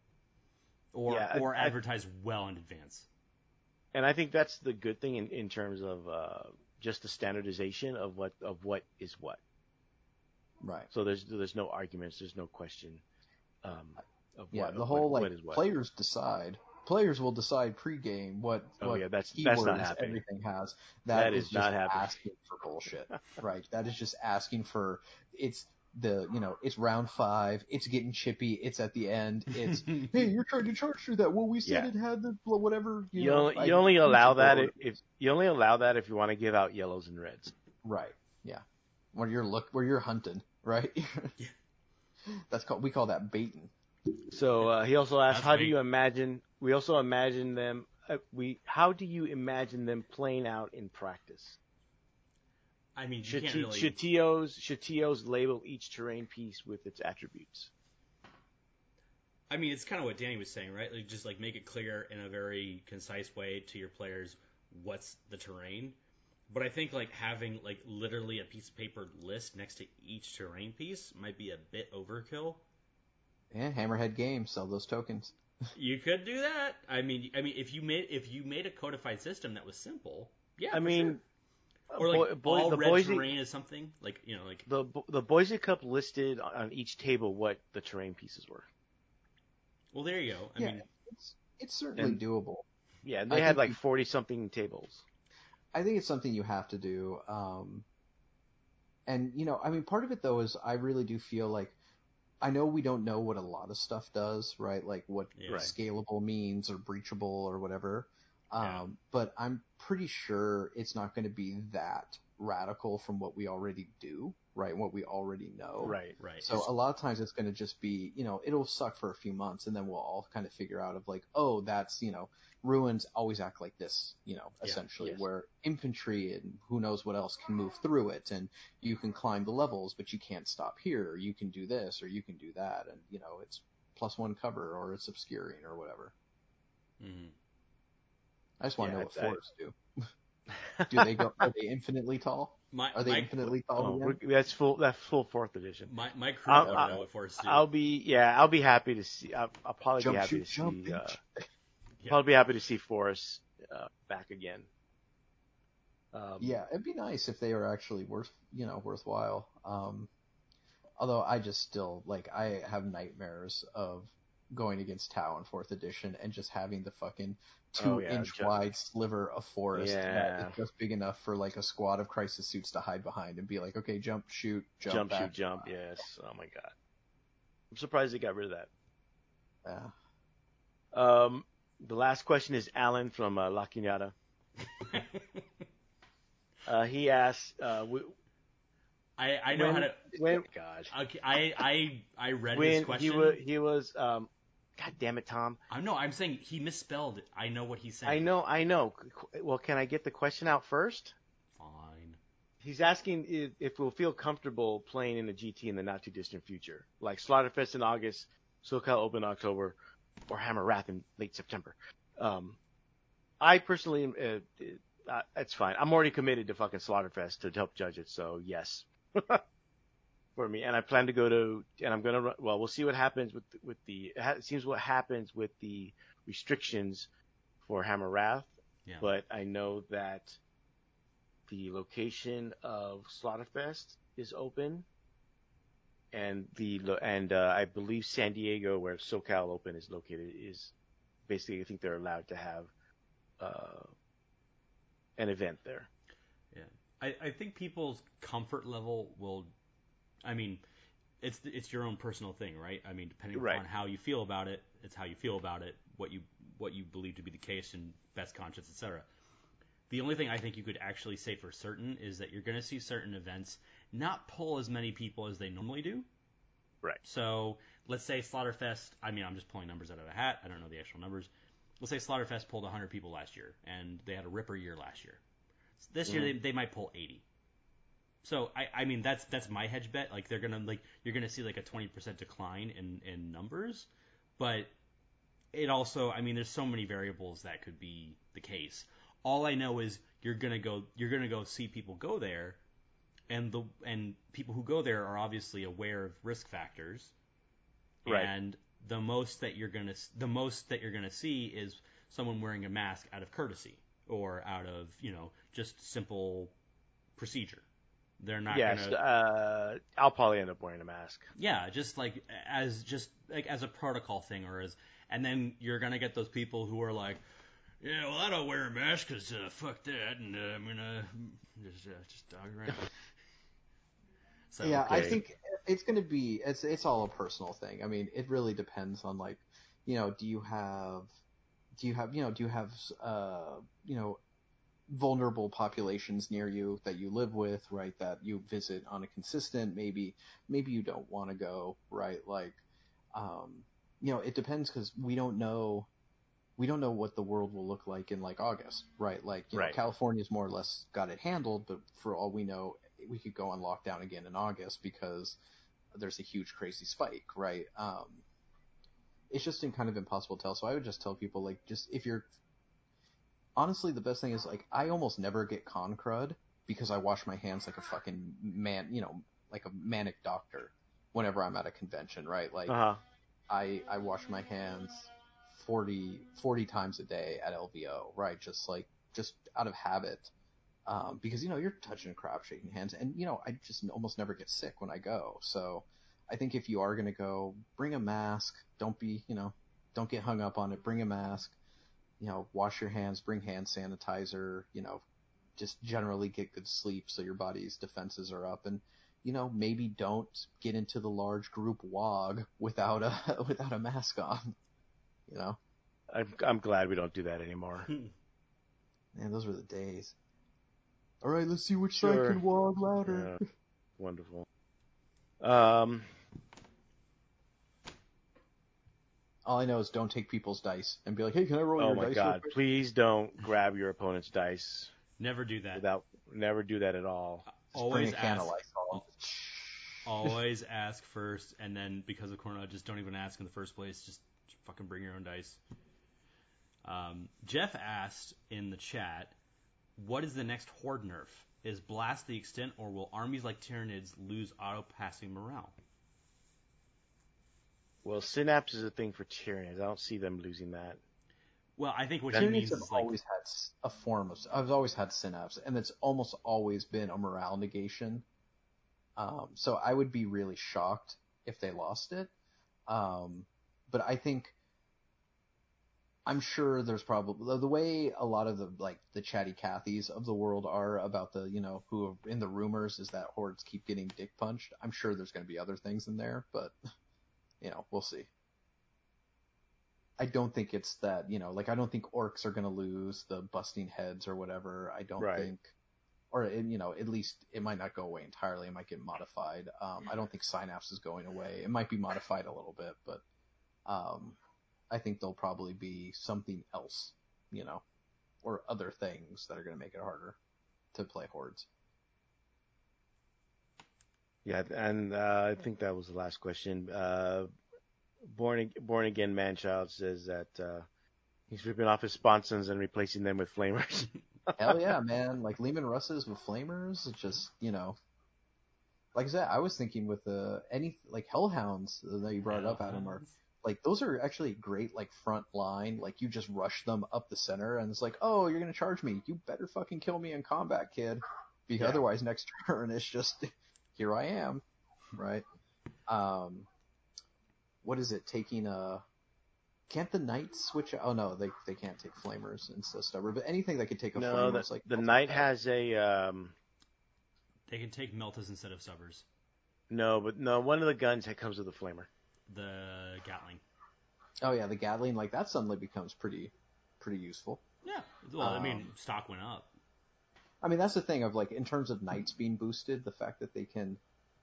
Or Yeah, I- or I- advertise well in advance. And I think that's the good thing in, in terms of uh, just the standardization of what of what is what. Right. So there's there's no arguments, there's no question um, of Yeah, what the of whole what, like what is what. players decide. Players will decide pregame what Oh, what yeah, that's- keywords that's not happening. everything has. That is, is just not happening. asking for bullshit, right? That is just asking for it's the you know it's round five. It's getting chippy. It's at the end. It's hey, you're trying to charge through that. Well, we said Yeah. it had the bl- whatever. You, You know, only, I- you only allow that if, if if you only allow that if you want to give out yellows and reds. right. Yeah, where you're look where you're hunting, right? Yeah. That's called we call that baiting. So uh, he also asked, That's how do right. you imagine? We also imagine them. Uh, we how do you imagine them playing out in practice? I mean, you Should can't T- really. should T Os should T Os label each terrain piece with its attributes? I mean, it's kind of what Danny was saying, right? Like, just like make it clear in a very concise way to your players what's the terrain. But I think like having like literally a piece of paper list next to each terrain piece might be a bit overkill. Yeah, Hammerhead Games sell those tokens. You could do that. I mean, I mean, if you made if you made a codified system that was simple, yeah. I for mean, sure. or like Bo- Bo- all the red Boise terrain is something like you know like the the Boise Cup listed on each table what the terrain pieces were. well, there you go. I yeah, mean, it's it's certainly And- doable. Yeah, and I they had think like you- forty something tables. I think it's something you have to do. Um, and you know, I mean, part of it though is I really do feel like I know we don't know what a lot of stuff does, right? Like what Yeah. Right. scalable means or breachable or whatever. Um, Yeah. But I'm pretty sure it's not going to be that radical from what we already do, right? What we already know. Right. right. So a lot of times it's going to just be, you know, it'll suck for a few months and then we'll all kind of figure out of like, oh, that's, you know, ruins always act like this, you know, Yeah, essentially yes. where infantry and who knows what else can move through it and you can climb the levels, but you can't stop here or you can do this or you can do that. And, you know, it's plus one cover or it's obscuring or whatever. Mhm. I just want to Yeah, know what I- I- forests do. Do they go, are they infinitely tall? My Are they my, infinitely tall Oh, again? we're- that's full. That's full fourth edition. my my crew I'll- would I'll- know what Forest do. I'll be yeah. I'll be happy to see. I'll, I'll probably Jump, be happy shoot, to jump, see. Uh, bitch. Yeah. Probably be happy to see Forrest uh, back again. Um, Yeah, it'd be nice if they were actually worth, you know, worthwhile. Um, although I just still like I have nightmares of going against Tau in fourth edition and just having the fucking two Oh, yeah, inch ju- wide sliver of forest that Yeah. is just big enough for like a squad of crisis suits to hide behind and be like, okay, jump, shoot, jump, Jump, back. shoot, jump. Yes. Oh my god. I'm surprised they got rid of that. Yeah. Um, the last question is Alan from uh, La Cunada. Uh, he asks, uh, w- I I know when, how to. when, God, Okay, I I I read his when question. he was, he was, um, God damn it, Tom. I'm no, I'm saying he misspelled it. I know what he's saying. I know, I know. Well, can I get the question out first? Fine. He's asking if, if we'll feel comfortable playing in the G T in the not too distant future, like Slaughterfest in August, SoCal Open in October, or Hammer Wrath in late September. Um, I personally, uh, uh, it's fine. I'm already committed to fucking Slaughterfest to help judge it, so yes, for me. And I plan to go to, and I'm gonna. run- Well, we'll see what happens with with the. It ha- it seems what happens with the restrictions for Hammer Wrath, Yeah. but I know that the location of Slaughterfest is open, and the lo- and uh, I believe San Diego, where SoCal Open is located, is basically I think they're allowed to have uh, an event there. Yeah, I, I think people's comfort level will. I mean, it's it's your own personal thing, right? I mean, depending Right. upon how you feel about it, it's how you feel about it, what you what you believe to be the case in best conscience, et cetera. The only thing I think you could actually say for certain is that you're going to see certain events not pull as many people as they normally do. Right. So let's say Slaughterfest. I mean, I'm just pulling numbers out of a hat. I don't know the actual numbers. Let's say Slaughterfest pulled one hundred people last year, and they had a ripper year last year. This year Mhm. they, they might pull eighty. So I, I mean that's that's my hedge bet. Like they're gonna like you're gonna see like a twenty percent decline in, in numbers, but it also I mean there's so many variables that could be the case. All I know is you're gonna go you're gonna go see people go there, and the and people who go there are obviously aware of risk factors, Right. and the most that you're gonna the most that you're gonna see is someone wearing a mask out of courtesy or out of you know just simple procedure. They're not Yes. gonna Uh, I'll probably end up wearing a mask. yeah, just like as just like as a protocol thing, or as and then you're gonna get those people who are like, yeah, well I don't wear a mask because uh, fuck that, and uh, I'm gonna just uh, just dog around. So Yeah, I Okay. think it's going to be it's it's all a personal thing. I mean, it really depends on like, you know, do you have do you have, you know, do you have uh, you know, vulnerable populations near you that you live with, right, that you visit on a consistent, maybe maybe you don't want to go, right? Like um, you know, it depends cuz we don't know we don't know what the world will look like in like August, right? Like, you know, Right. California's more or less got it handled, but for all we know, we could go on lockdown again in August because there's a huge crazy spike, right? Um, it's just in kind of impossible to tell. So I would just tell people like, just if you're honestly, the best thing is like, I almost never get con crud because I wash my hands like a fucking man, you know, like a manic doctor whenever I'm at a convention, right? Like Uh huh. I, I wash my hands forty, forty times a day at L V O, right? Just like, just out of habit. Um, because, you know, you're touching crap, shaking hands, and, you know, I just almost never get sick when I go. So I think if you are going to go, bring a mask. Don't be, you know, don't get hung up on it. Bring a mask, you know, wash your hands, bring hand sanitizer, you know, just generally get good sleep so your body's defenses are up. And, you know, maybe don't get into the large group wog without a, without a mask on, you know? I'm I'm glad we don't do that anymore. Man, those were the days. All right, let's see which side Sure. can wog louder. Yeah. Wonderful. Um. All I know is don't take people's dice and be like, hey, can I roll Oh your my dice real God! quick? Please don't grab your opponent's dice never do that. without. Never do that at all. Just bring Always a can ask. of Lysol. Always ask first, and then because of Corona, just don't even ask in the first place. Just fucking bring your own dice. Um, Jeff asked in the chat, "What is the next Horde nerf? Is Blast the extent, or will armies like Tyranids lose auto-passing morale?" Well, Synapse is a thing for Tyranids. I don't see them losing that. Well, I think what he Tyranids means have is like, always had s- a form of. I've always had synapse, and it's almost always been a morale negation. Um, so I would be really shocked if they lost it. Um, but I think I'm sure there's probably the way a lot of the like the chatty Cathys of the world are about the you know who are in the rumors is that hordes keep getting dick punched. I'm sure there's going to be other things in there, but you know we'll see. I don't think it's that you know like I don't think orcs are going to lose the busting heads or whatever. I don't Right. think, or you know at least it might not go away entirely. It might get modified. Um, I don't think synapse is going away. It might be modified a little bit, but um, I think there'll probably be something else, you know, or other things that are going to make it harder to play hordes. Yeah, and uh, I think that was the last question. Uh, born born again manchild says that uh, he's ripping off his sponsons and replacing them with flamers. Hell yeah, man! Like Lehman Russes with flamers, it's just you know, like I said, I was thinking with the uh, any like Hellhounds that you brought up, Adam, are like those are actually great like front line. Like you just rush them up the center, and it's like, oh, you're gonna charge me? You better fucking kill me in combat, kid, because Yeah. otherwise next turn it's just here I am, right? um, what is it? Taking a can't the knights switch? Oh no, they they can't take flamers and so stubborn. But anything that could take a No, flamer the is like the I'll take knight that. has a um. They can take Meltas instead of Subbers. No, but no, one of the guns that comes with a flamer. The Gatling. Oh yeah, the Gatling like that suddenly becomes pretty pretty useful. Yeah. Well, I mean, Um, stock went up. I mean that's the thing of like in terms of knights being boosted, the fact that they can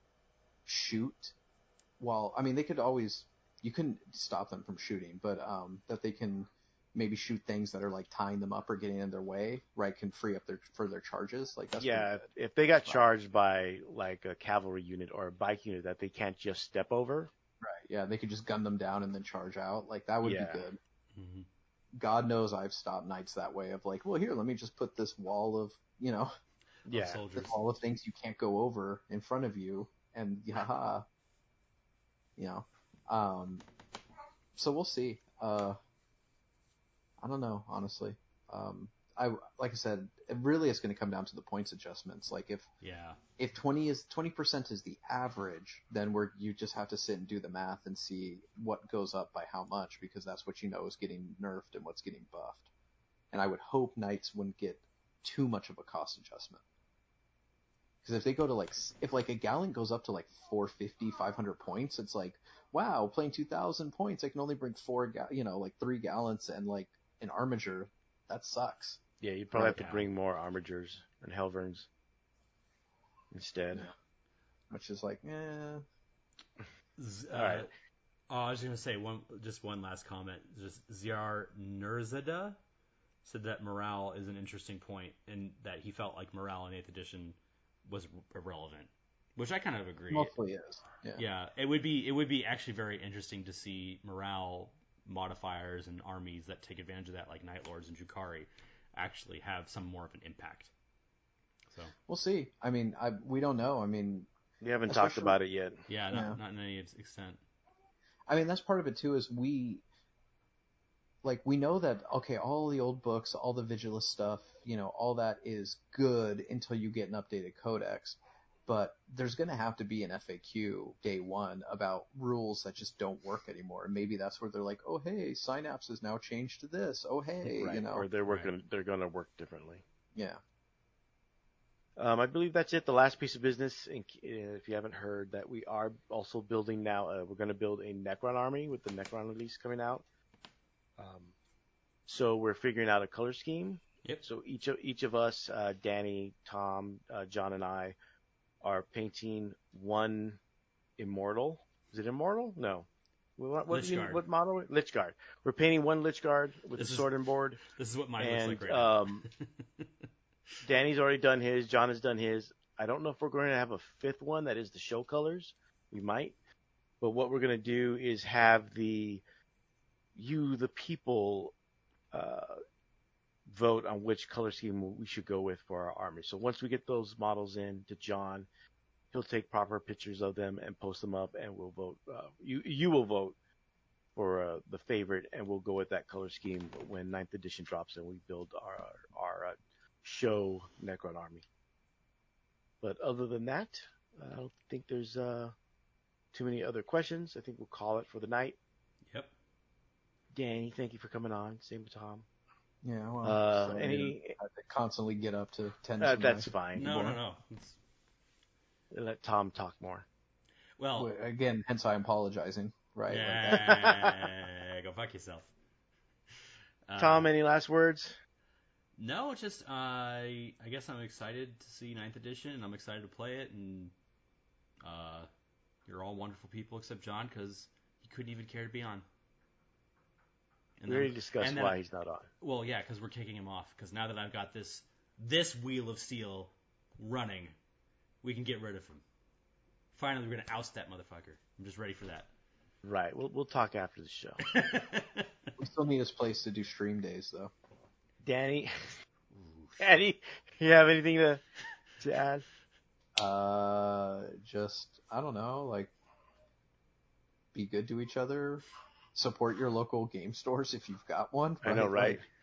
shoot while I mean they could always you couldn't stop them from shooting, but um, that they can maybe shoot things that are like tying them up or getting in their way, right? Can free up their further charges. Like that's pretty Yeah, good. if, if they got Wow. charged by like a cavalry unit or a bike unit that they can't just step over. Right. Yeah, they could just gun them down and then charge out. Like that would Yeah. be good. Mm-hmm. God knows I've stopped knights that way of like, well, here, let me just put this wall of, you know, Yeah. Soldiers. this wall of things you can't go over in front of you, and haha, you know. Um, so we'll see. Uh, I don't know, honestly. Um, I like I said, it really is going to come down to the points adjustments. Like if Yeah. if twenty is twenty percent is the average, then we're you just have to sit and do the math and see what goes up by how much, because that's what you know is getting nerfed and what's getting buffed. And I would hope knights wouldn't get too much of a cost adjustment. Because if they go to like if like a gallant goes up to like four fifty, five hundred points, it's like, wow, playing two thousand points, I can only bring four, ga- you know, like three gallants and like an armiger. That sucks. Yeah, you'd probably Right. have to Yeah. bring more armigers and helverns instead. Yeah. Which is like, eh. Z- All right. uh, oh, I was going to say one, just one last comment. Just Ziar Nurzada said that morale is an interesting point, and that he felt like morale in eighth edition was irrelevant, which I kind of agree. Mostly is. Yeah. Yeah, it would be it would be actually very interesting to see morale modifiers and armies that take advantage of that, like Night Lords and Jukari, actually have some more of an impact. So We'll see. I mean, I we don't know. I mean, We haven't talked Especially- about it yet. yeah, not Yeah. not in any extent. I mean that's part of it too. Is we like we know that okay, all the old books, all the Vigilus stuff, you know, all that is good until you get an updated codex. But there's going to have to be an F A Q day one about rules that just don't work anymore. And maybe that's where they're like, oh hey, Synapse has now changed to this. Oh hey, Right. you know, Or they're Right. working. They're going to work differently. yeah. Um, I believe that's it. The last piece of business, in, uh, if you haven't heard, that we are also building now. Uh, we're going to build a Necron army with the Necron release coming out. Um, so we're figuring out a color scheme. Yep. So each of each of us, uh, Danny, Tom, uh, John, and I, are painting one immortal. Is it immortal? No. What, what, you- Lichguard. what model? Lichguard. We're painting one Lichguard with This a is- sword and board. This is what mine And looks like right now. um, Danny's already done his. John has done his. I don't know if we're going to have a fifth one that is the show colors. We might. But what we're going to do is have the you, the people, uh, vote on which color scheme we should go with for our army. So once we get those models in to John, he'll take proper pictures of them and post them up, and we'll vote. Uh, you you will vote for uh, the favorite, and we'll go with that color scheme when ninth edition drops and we build our our uh, show Necron army. But other than that, I don't think there's uh, too many other questions. I think we'll call it for the night. Yep. Danny, thank you for coming on. Same with Tom. Yeah, well, Uh, so, any? you know, I have to constantly get up to ten. Uh, that's fine. No, no, no. It's, Let Tom talk more. well, Again, hence I'm apologizing, right? Like, yeah, go fuck yourself. Uh, Tom, any last words? No, it's just uh, I I guess I'm excited to see ninth edition, and I'm excited to play it, and uh, you're all wonderful people except John, because he couldn't even care to be on. And We then- already discussed and then- why he's not on. Well, yeah, because we're kicking him off. Because now that I've got this this wheel of steel running, we can get rid of him. Finally, we're gonna oust that motherfucker. I'm just ready for that. Right. We'll we'll talk after the show. we still need his place to do stream days, though. Danny, Danny, you have anything to to add? Uh, just I don't know, like be good to each other, support your local game stores if you've got one. I know, right? Like,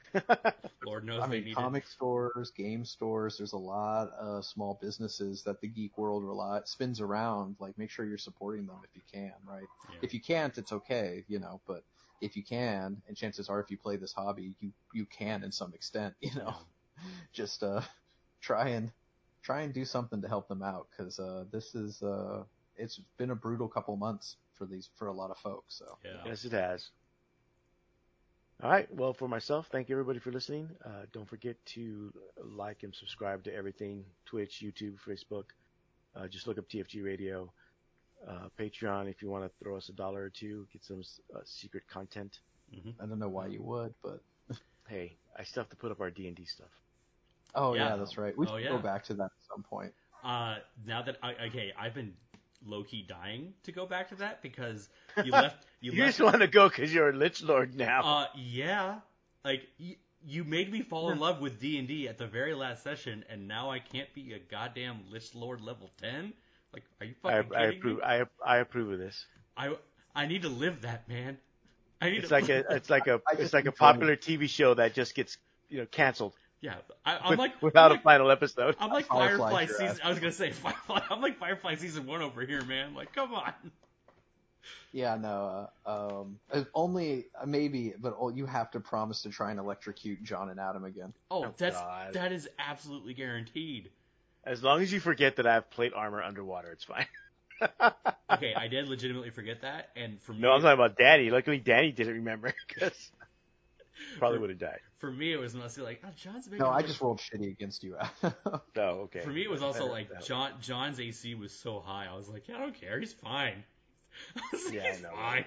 Lord knows I they mean, need comic stores, game stores. There's a lot of small businesses that the geek world rely spins around. Like, make sure you're supporting them if you can, right? Yeah. If you can't, it's okay, you know. But if you can, and chances are, if you play this hobby, you you can in some extent, you know. Yeah. Just uh, try and try and do something to help them out, because uh, this is uh, it's been a brutal couple months for these for a lot of folks. So Yeah. Yes, it has. All right. Well, for myself, thank you everybody for listening. Uh, don't forget to like and subscribe to everything: Twitch, YouTube, Facebook. Uh, just look up T F G Radio. Uh, Patreon, if you want to throw us a dollar or two, get some uh, secret content. hmm I don't know why you would, but Hey, I still have to put up our D and D stuff. oh Yeah. yeah, that's right. We Oh, should yeah. go back to that at some point. Uh, now that I okay, I've been low key dying to go back to that because you left you, You left just want to go because you're a Lich Lord now. uh yeah, like you, you made me fall in love with D and D at the very last session, and now I can't be a goddamn Lich Lord level ten. Like, are you I, fucking I kidding approve. me? I I approve of this. I I need to live that, man. I need It's to like live a it's like a I it's just like a enjoy- popular T V show that just gets you know canceled yeah. I, I'm with, like without I'm a like, final episode. I'm like Firefly Firefly your season. ass. I was gonna say Firefly. I'm like Firefly season one over here, man. Like, come on. Yeah, no, uh, um, uh, only uh, maybe, but oh, you have to promise to try and electrocute John and Adam again. Oh, Oh, that's God. that is absolutely guaranteed. As long as you forget that I have plate armor underwater, it's fine. Okay, I did legitimately forget that, and for me, No, I'm talking about Danny. Luckily, Danny didn't remember because probably would have died. for me it was mostly like, oh, John's making. No, a I look- just rolled shitty against you. So okay. For me, it was also like That- John John's A C was so high. I was like, yeah, I don't care. He's fine. I was like, Yeah, I he's know, fine.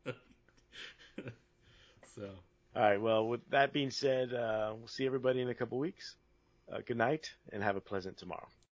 So, All right. Well, with that being said, uh, we'll see everybody in a couple weeks. Uh, good night and have a pleasant tomorrow.